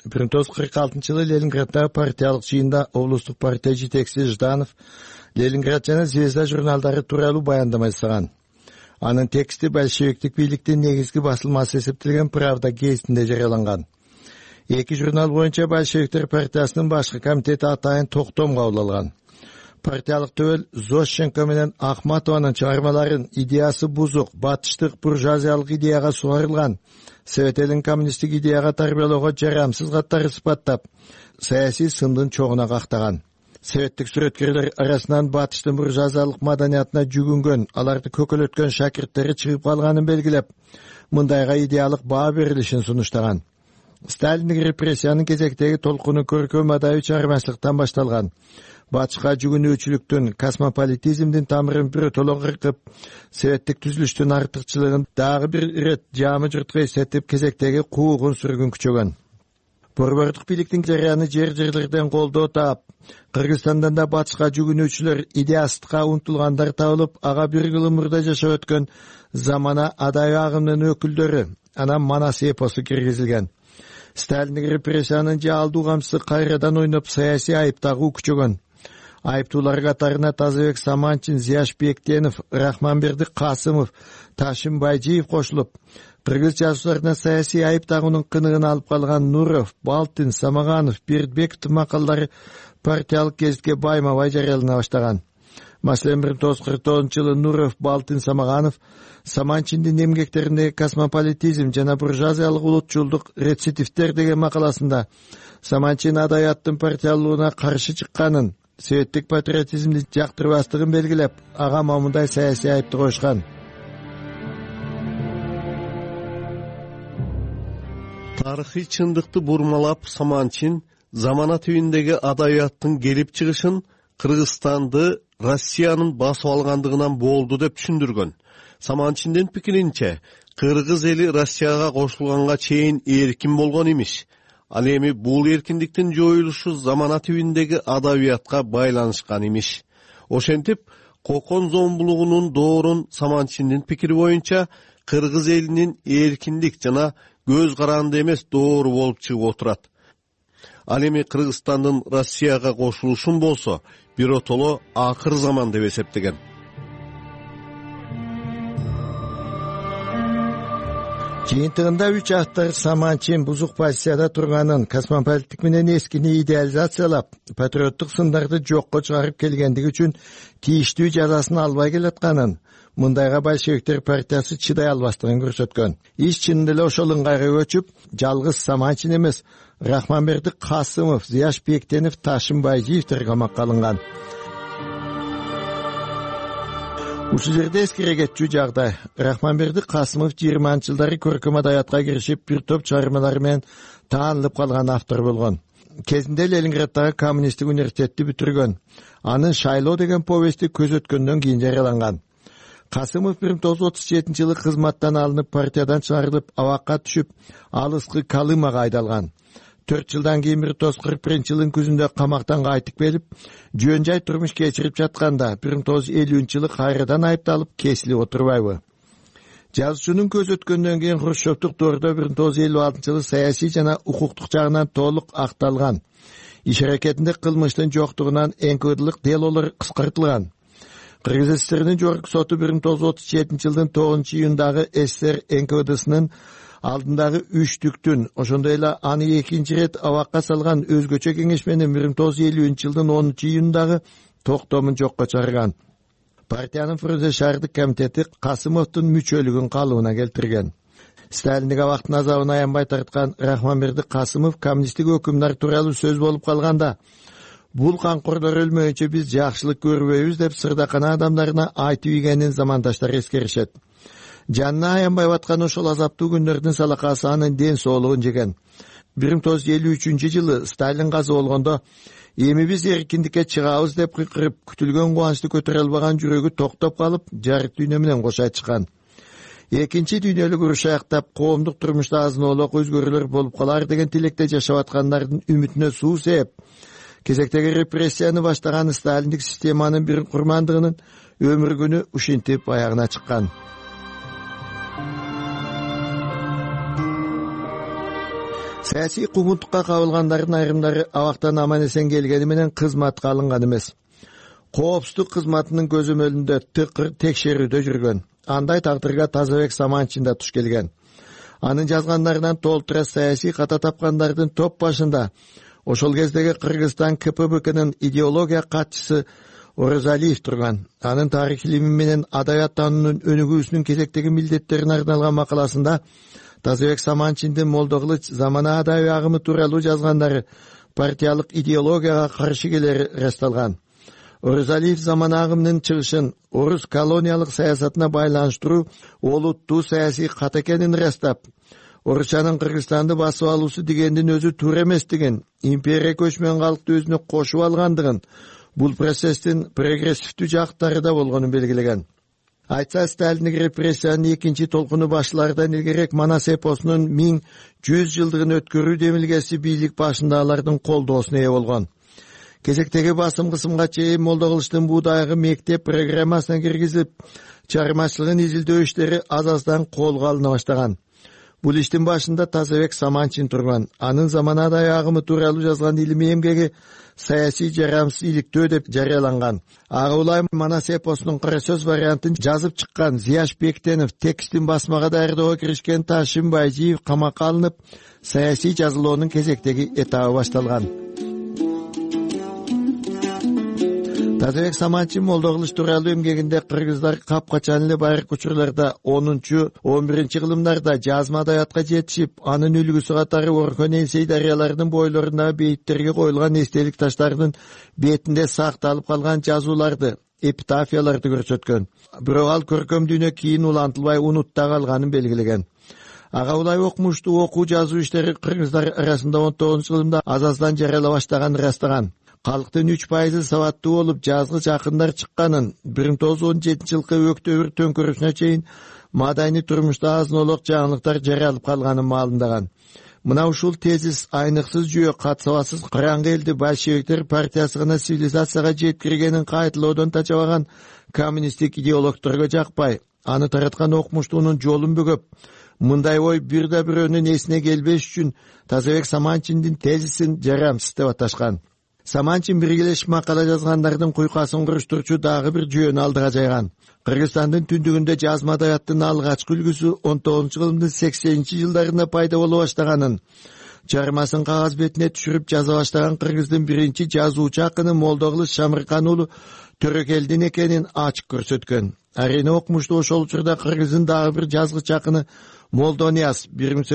1946-жылы Ленинграддагы партиялык жыйында облустук партия жетекчиси Жданов Ленинград жана Звезда журналдары тууралуу баяндама жасаган. Анын тексти большевиктик бийликтин негизги басылмасы эсептелген Правда гезитинде жарыяланган. Эки журнал боюнча большевиктер партиясынын башкы комитети атайын токтом кабыл алган. Партиялык төбөл Зощенко менен Ахматованын чыгармаларын идеясы бузук, батыштык буржуазиялык идеяга сугарылган, Совет элин коммунисттик идеяга тарбиялоого жарамсыз катары сыпаттап, саясий сындын чогуна кактаган. Советтик сүрөткерлер арасынан батыштын буржуазиялык маданиятына жүгүнгөн, аларды көкөлөткөн шакирттери чыгып калганын белгилеп, мындайга идеялык баа берилишин сунуштаган. Сталиндик репрессиянын кезектеги толкуну көркөм адабий чыгармачылыктан башталган. Батышка жүгүнүүчүлүктүн, космополитизмдин тамырын биротоло кыркып, советтик түзүлүштүн артыкчылыгын дагы бир ирет жаамы журтка эстетип, кезектеги куугун сүргүн күчөгөн. Борбордук бийликтин жарыяны жер-жерлерден колдоо таап, Кыргызстандан да батышка жүгүнүүчүлөр, идеалисткка умтулгандар табылып, ага бир кылым мурда жашап өткөн замана адайы агымынын өкүлдөрү, анан Манас эпосу киргизилген. Сталиндик репрессиянын жаалдуу камчысы кайрадан ойноп, саясий айыптагуу күчөгөн. Айыптуулар катарына Тазабек Саманчин, Зияш Бектенов, Рахманберди Касымов, Ташим Байжиев кошулуп, кыргыз жазуучуларына саясий айып тагуунун кыныгын алып калган Нуров, Балтин, Самаганов, Бердбековдун макалдары партиялык гезитке байма-бай жарыялана баштаган. Маселен 1949-жылы Нуров, Балтин, Самаганов Саманчиндин эмгектериндеги космополитизм жана буржуазиялык улутчулдук рецидивтер деген макаласында Саманчин адабияттын партиялуулугуна каршы чыкканын, советтик патриотизмди жактырбастыгын белгилеп, ага мамындай саясий айыпты коюшкан. Тарыхый чындыкты бурмалап Саманчин замана түбүндөгү адабияттын келип чыгышын Кыргызстанды Россиянын басып алгандыгынан болду деп түшүндүргөн. Саманчиндин пикиринче, кыргыз эли Россияга кошулганга чейин эркин болгон имиш. Ал эми бул эркиндиктин жоюлушу замана түбүндөгү адабиятка байланышкан имиш. Ошентип, кокон зомбулугунун доорун Саманчиндин пикири боюнча кыргыз элинин эркиндик жана көз каранды эмес доору болуп чыгып отурат. Ал эми Кыргызстандын Россияга кошулушун болсо, биротоло акыр заман деп эсептеген. Жыйынтыгында 3 автор Саманчин бузук позицияда турганын, космополиттик менен эскини идеализациялап, патриоттук сындарды жокко чыгарып келгендиги үчүн тийиштүү жазасын албай келатканын, мындайга большевиктер партиясы чыдай албастыгын көрсөткөн. Иш чынында эле ошол ыңгайга көчүп, жалгыз Саманчин эмес, Рахманберди Касымов, Зияш Бектенов, Ташим Байжиевдер камакка алынган. Ушул жерде эскере кетчү жагдай. Рахманберди Касымов 20-жылдары көркөм адабиятка киришип, бир топ чыгармалары менен таанылып калган автор болгон. Кезинде Ленинграддагы коммунисттик университетти бүтүргөн. Анын Шайлоо деген повести көз өткөндөн кийин жарыяланган. Касымов 1937-жылы кызматтан алынып, партиядан чыгарылып, абакка түшүп, алыскы Калымага айдалган. 4 жылдан кийин 1941-жылдын күзүндө камактан кайтып келип, жөн жай турмуш кечирип жатканда 1950-жылы кайрадан айыпталып, кесилип отурбайбы. Жазуучунун көз өткөндөн кийин Хрущевдук доордо 1956-жылы саясий жана укуктук жагынан толук акталган. Иш аракетинде кылмыштын жоктугунан НКВДлык делолор кыскартылган. Кыргыз СССРнин жогорку соту 1937-жылдын 9-июндагы СССР НКВДсынын алдындагы үчтүктүн, ошондой эле аны экинчи рет абакка салган өзгөчө кеңеш менен 1950-жылдын 10-июндагы токтомун жокко чыгарган. Партиянын Фрунзе шаардык комитети Касымовдун мүчөлүгүн калыбына келтирген. Сталиндик абактын азабын аянбай тарткан Рахманберди Касымов коммунисттик өкүмдар тууралуу сөз болуп калганда, бул канкорлор өлмөйүнчө биз жакшылык көрбөйбүз деп сырдакана адамдарына айтып ийгенин замандаштар эскеришет. Жанына аянбай аткан ошол азаптуу күндөрдүн салакасы анын ден соолугун жеген. 1953-жылы Сталин каза болгондо, эми биз эркиндикке чыгабыз деп кыйкырып, күтүлгөн кубанычты көтөрө албаган жүрөгү токтоп калып, жарык дүйнө менен кошо чыккан. Экинчи дүйнөлүк уруш аяктап, коомдук турмушта азын-оолок өзгөрүүлөр болуп калар деген тилекте жашап аткандардын үмүтүнө суу сээп, кезектеги репрессияны баштаган сталиндик системанын бир курмандыгынын өмүр күнү ушинтип аягына чыккан. саясий куугунтукка кабылгандардын айрымдары абактан аман эсен келгени менен кызматка алынган эмес. Коопсуздук кызматынын көзөмөлүндө тыкыр текшерүүдө жүргөн. Андай тагдырга Тазабек Саманчин да туш келген. Анын жазгандарынан толтура саясий ката тапкандардын топ башында ошол кездеги Кыргызстан КПБКнын идеология катчысы Орозалиев турган. Анын тарых илими менен адабият таануунун өнүгүүсүнүн кезектеги милдеттерине арналган макаласында Тазабек Саманчиндин Молдо Кылыч замана адабий агымы тууралуу жазгандары партиялык идеологияга каршы келери ырасталган. Орозалиев замана агымынын чыгышын орус колониялык саясатына байланыштыруу олуттуу саясий кат экенин ырастап, орусчанын Кыргызстанды басып алуусу дегендин өзү туура эместигин, империя көчмөн калкты өзүнө кошуп алгандыгын, бул процесстин прогрессивдүү жактары да болгонун белгилеген. Айтса, Сталиндик репрессиянын экинчи толкуну башлаардан илгерээк Манас эпосунун 1100 жылдыгын өткөрүү демилгеси бийлик башында алардын колдоосуна ээ болгон. Кезектеги басым кысымга чейин Молдо Кылычтын Буудайгы мектеп программасына киргизилип, чыгармачылыгын изилдөө иштери аз-аздан колго алына баштаган. Бул иштин башында Тазабек Саманчин турган. Анын замана адабий агымы тууралуу жазган илимий эмгеги саясий жарамсыз иликтөө деп жарыяланган. Ага улай Манас эпосунун кара сөз вариантын жазып чыккан Зияш Бектенов текстин басмага даярдоого киришкен Ташим Байжиев камакка алынып, саясий жазылуунун кезектеги этабы башталган. Тазабек Саманчин Молдо Кылыч тууралуу эмгегинде кыргыздар капкачан эле байыркы учурларда 10-11 кылымдарда жазма адабиятка жетишип, анын үлгүсү катары Орхон Энсей дарыяларынын бойлорундагы бейиттерге коюлган эстелик таштардын бетинде сакталып калган жазууларды, эпитафияларды көрсөткөн. Бирок ал көркөм дүйнө кийин улантылбай унутта калганын белгилеген. Ага улай окумуштуу окуу жазуу иштери кыргыздар арасында 19 кылымда аз-аздан жарыяла баштаган ырастаган. Калктын 3% сабаттуу болуп жазгыч акындар чыкканын, 1917-жылкы өктөбүр төңкөрүшүнө чейин мадайны турмушта азын-олок жаңылыктар жарыялып калганын маалымдаган. Мына ушул тезис айныксыз жүйө катсабасыз караңгы элди большевиктер партиясы гана цивилизацияга жеткиргенин кайталоодон тачабаган коммунисттик идеологторго жакпай, аны тараткан окумуштуунун жолун бөгөп, мындай ой бир да бирөөнүн эсине келбеш үчүн Тазабек Саманчиндин тезисин жарамсыз деп аташкан. Саманчин биргелешип макала жазгандардын куйкасын куруштурчу дагы бир жүйөнү алдыга жайган. Кыргызстандын түндүгүндө жазма адабияттын алгачкы үлгүсү 19-жылдын 80-жылдарында пайда боло баштаганын, чыгармасын кагаз бетине түшүрүп жаза баштаган кыргыздын биринчи жазуучу акыны Молдо Кылыч Шамыркан уулу Төрөкелдин экенин ачык көрсөткөн. Арине окумуштуу ошол учурда кыргыздын дагы бир жазгыч акыны Молдо Нияз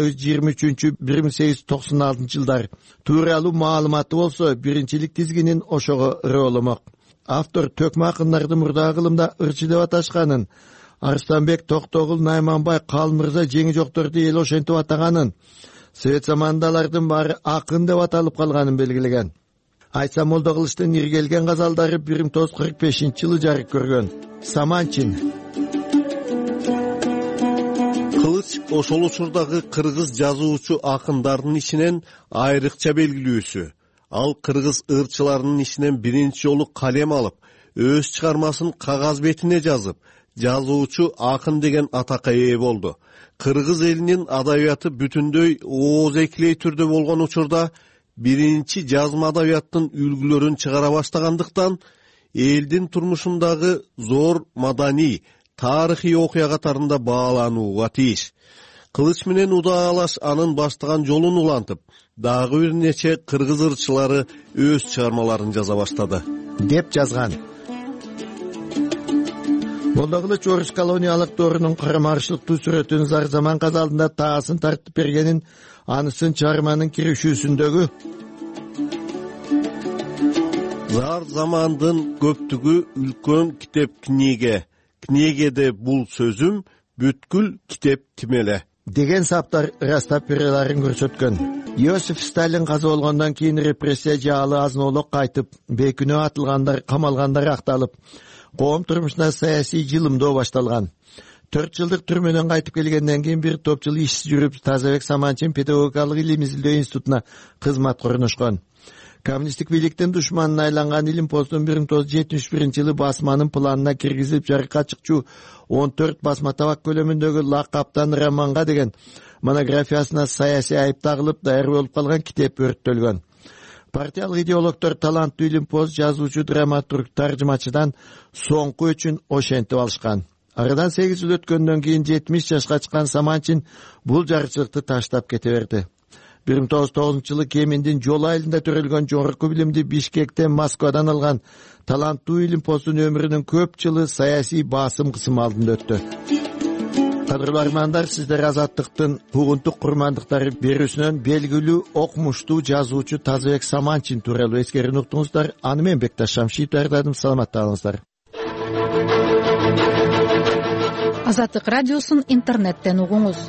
1823-1896 жылдар тууралуу маалыматы болсо, биринчилик тизгинин ошого ырыоламак. Автор төкмө акындарды мурдагы кылымда ырчы деп аташканын, Арстанбек Токтогул, Найманбай, Калмырза жеңи жокторду эл ошентип атаганын, совет заманында алардын баары акын деп аталып калганын белгилеген. Айтса, Молдо Кылычтын иргелген газалдары 1945-жылы жарык көргөн. Саманчин Кылыч ошол учурдагы кыргыз жазуучу акындардын ичинен айрыкча белгилүүсү. Ал кыргыз ырчыларынын ичинен биринчи жолу калем алып, өз чыгармасын кагаз бетине жазып, жазуучу акын деген атакка ээ болду. Кыргыз элинин адабияты бүтүндөй оозекилей түрдө болгон учурда биринчи жазма адабияттын үлгүлөрүн чыгара баштагандыктан, элдин турмушундагы зор маданий, тарыхый окуя катарында бааланууга тийиш. Кылыч менен удаалаш анын баштаган жолун улантып, дагы бир нече кыргыз ырчылары өз чыгармаларын жаза баштады деп жазган. Молдо Кылыч орус колониялык доорунун карама-каршылыктуу сүрөтүн зар заман казалында таасын тартып бергенин, анысын чыгарманын киришүүсүндөгү зар замандын көптүгү үлкөн китеп книгеде бул сөзүм бүткүл китеп тимеле деген саптар ырастап береларын көрсөткөн. Иосиф Сталин каза болгондон кийин репрессия жаалы азын-олок кайтып, бейкүнөө атылгандар, камалгандар акталып, коом турмушуна саясий жылымдоо башталган. 4 жылдык түрмөдөн кайтып келгенден кийин бир топ жыл ишсиз жүрүп, Тазабек Саманчин педагогикалык илим изилдөө институтуна кызматка орношкон. коммунисттик бийликтин душманына айланган Илим Посттун 1971-жылы басманын планына киргизилип жарыкка чыкчу 14 басма табак көлөмүндөгү лакаптан романга деген монографиясына саясий айып тагылып даяр болуп калган китеп өрттөлгөн. Партиялык идеологдор таланттуу Илим Пост жазуучу, драматург, таржымачыдан соңку үчүн ошентип алышкан. Арадан 8 жыл өткөндөн кийин 70 жашка чыккан Саманчин бул жарычылыкты таштап кете берди. 1990-жылы Кеминдин жол айылында төрөлгөн жогорку билимди Бишкектен, Москвадан алган таланттуу Илим Посттун өмүрүнүн көп жылы саясий басым кысым алдында өттү. Кадырлуу армандар, сиздер Азаттыктын бугунтук курмандыктары берүүсүнөн белгилүү окумуштуу жазуучу Тазабек Саманчин тууралуу эскерүүнү уктуңуздар. Аны мен Бекташ Шамшиев даярдадым. Саламатта калыңыздар. Азаттык радиосун интернеттен угуңуз.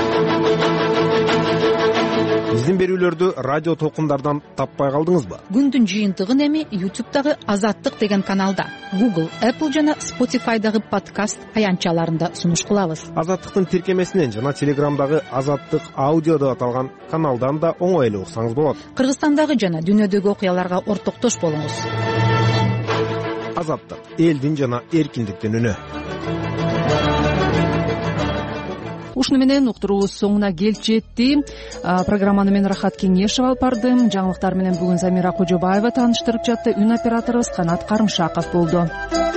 Биздин берүүлөрдү радио толкундардан таппай калдыңызбы? Күндүн жыйынтыгын эми YouTube'дагы Азаттык деген каналда, Google, Apple жана Spotify'дагы подкаст аянтчаларында сунуш кылабыз. Азаттыктын тиркемесинен жана Телеграмдагы Азаттык аудио деп аталган каналдан да оңой эле уксаңыз болот. Кыргызстандагы жана дүйнөдөгү окуяларга ортоктош болуңуз. Азаттык, элдин жана эркиндиктин үнү. Ушуну менен уктуруубуз соңуна келип жетти. Программаны мен Рахат Кеңешева алып бардым. Жаңылыктар менен бүгүн Замира Кожобаева тааныштырып жатты. Үн операторубуз Канат Карымшаков болду.